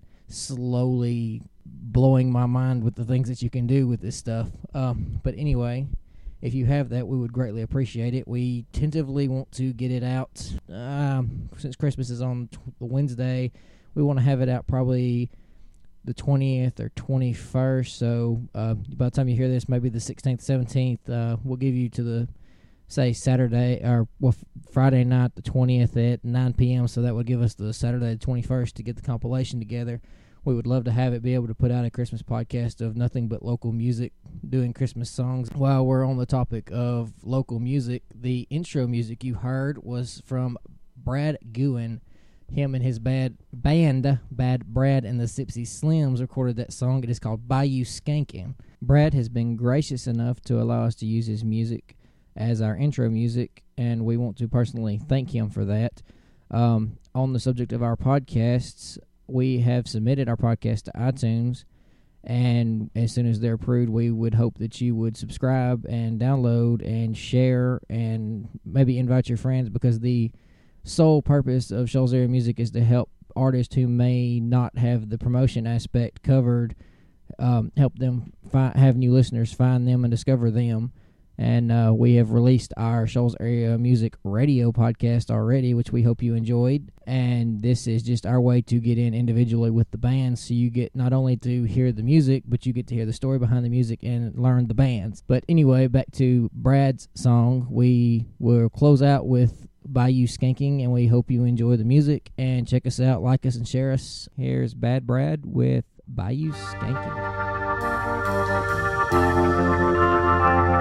S2: slowly blowing my mind with the things that you can do with this stuff. Um, but anyway, if you have that, we would greatly appreciate it. We tentatively want to get it out um, since Christmas is on t- Wednesday. We want to have it out probably the twentieth or twenty-first. So uh, by the time you hear this, maybe the sixteenth, seventeenth, uh, we'll give you to the, say, Saturday or well, Friday night, the twentieth at nine p.m. So that would give us the Saturday, the twenty-first to get the compilation together. We would love to have it, be able to put out a Christmas podcast of nothing but local music, doing Christmas songs. While we're on the topic of local music, the intro music you heard was from Brad Guin. Him and his bad band, Bad Brad and the Sipsy Slims, recorded that song. It is called Bayou Skankin'. Brad has been gracious enough to allow us to use his music as our intro music, and we want to personally thank him for that. Um, on the subject of our podcasts, we have submitted our podcast to iTunes, and as soon as they're approved, we would hope that you would subscribe and download and share and maybe invite your friends, because the sole purpose of Shoals Area Music is to help artists who may not have the promotion aspect covered, um, help them fi- have new listeners, find them and discover them. And uh, we have released our Shoals Area Music radio podcast already, which we hope you enjoyed. And this is just our way to get in individually with the bands, so you get not only to hear the music, but you get to hear the story behind the music and learn the bands. But anyway, back to Brad's song. We will close out with Bayou Skanking, and we hope you enjoy the music. And check us out, like us, and share us. Here's Bad Brad with Bayou Skanking.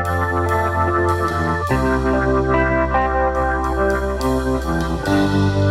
S7: Thank you.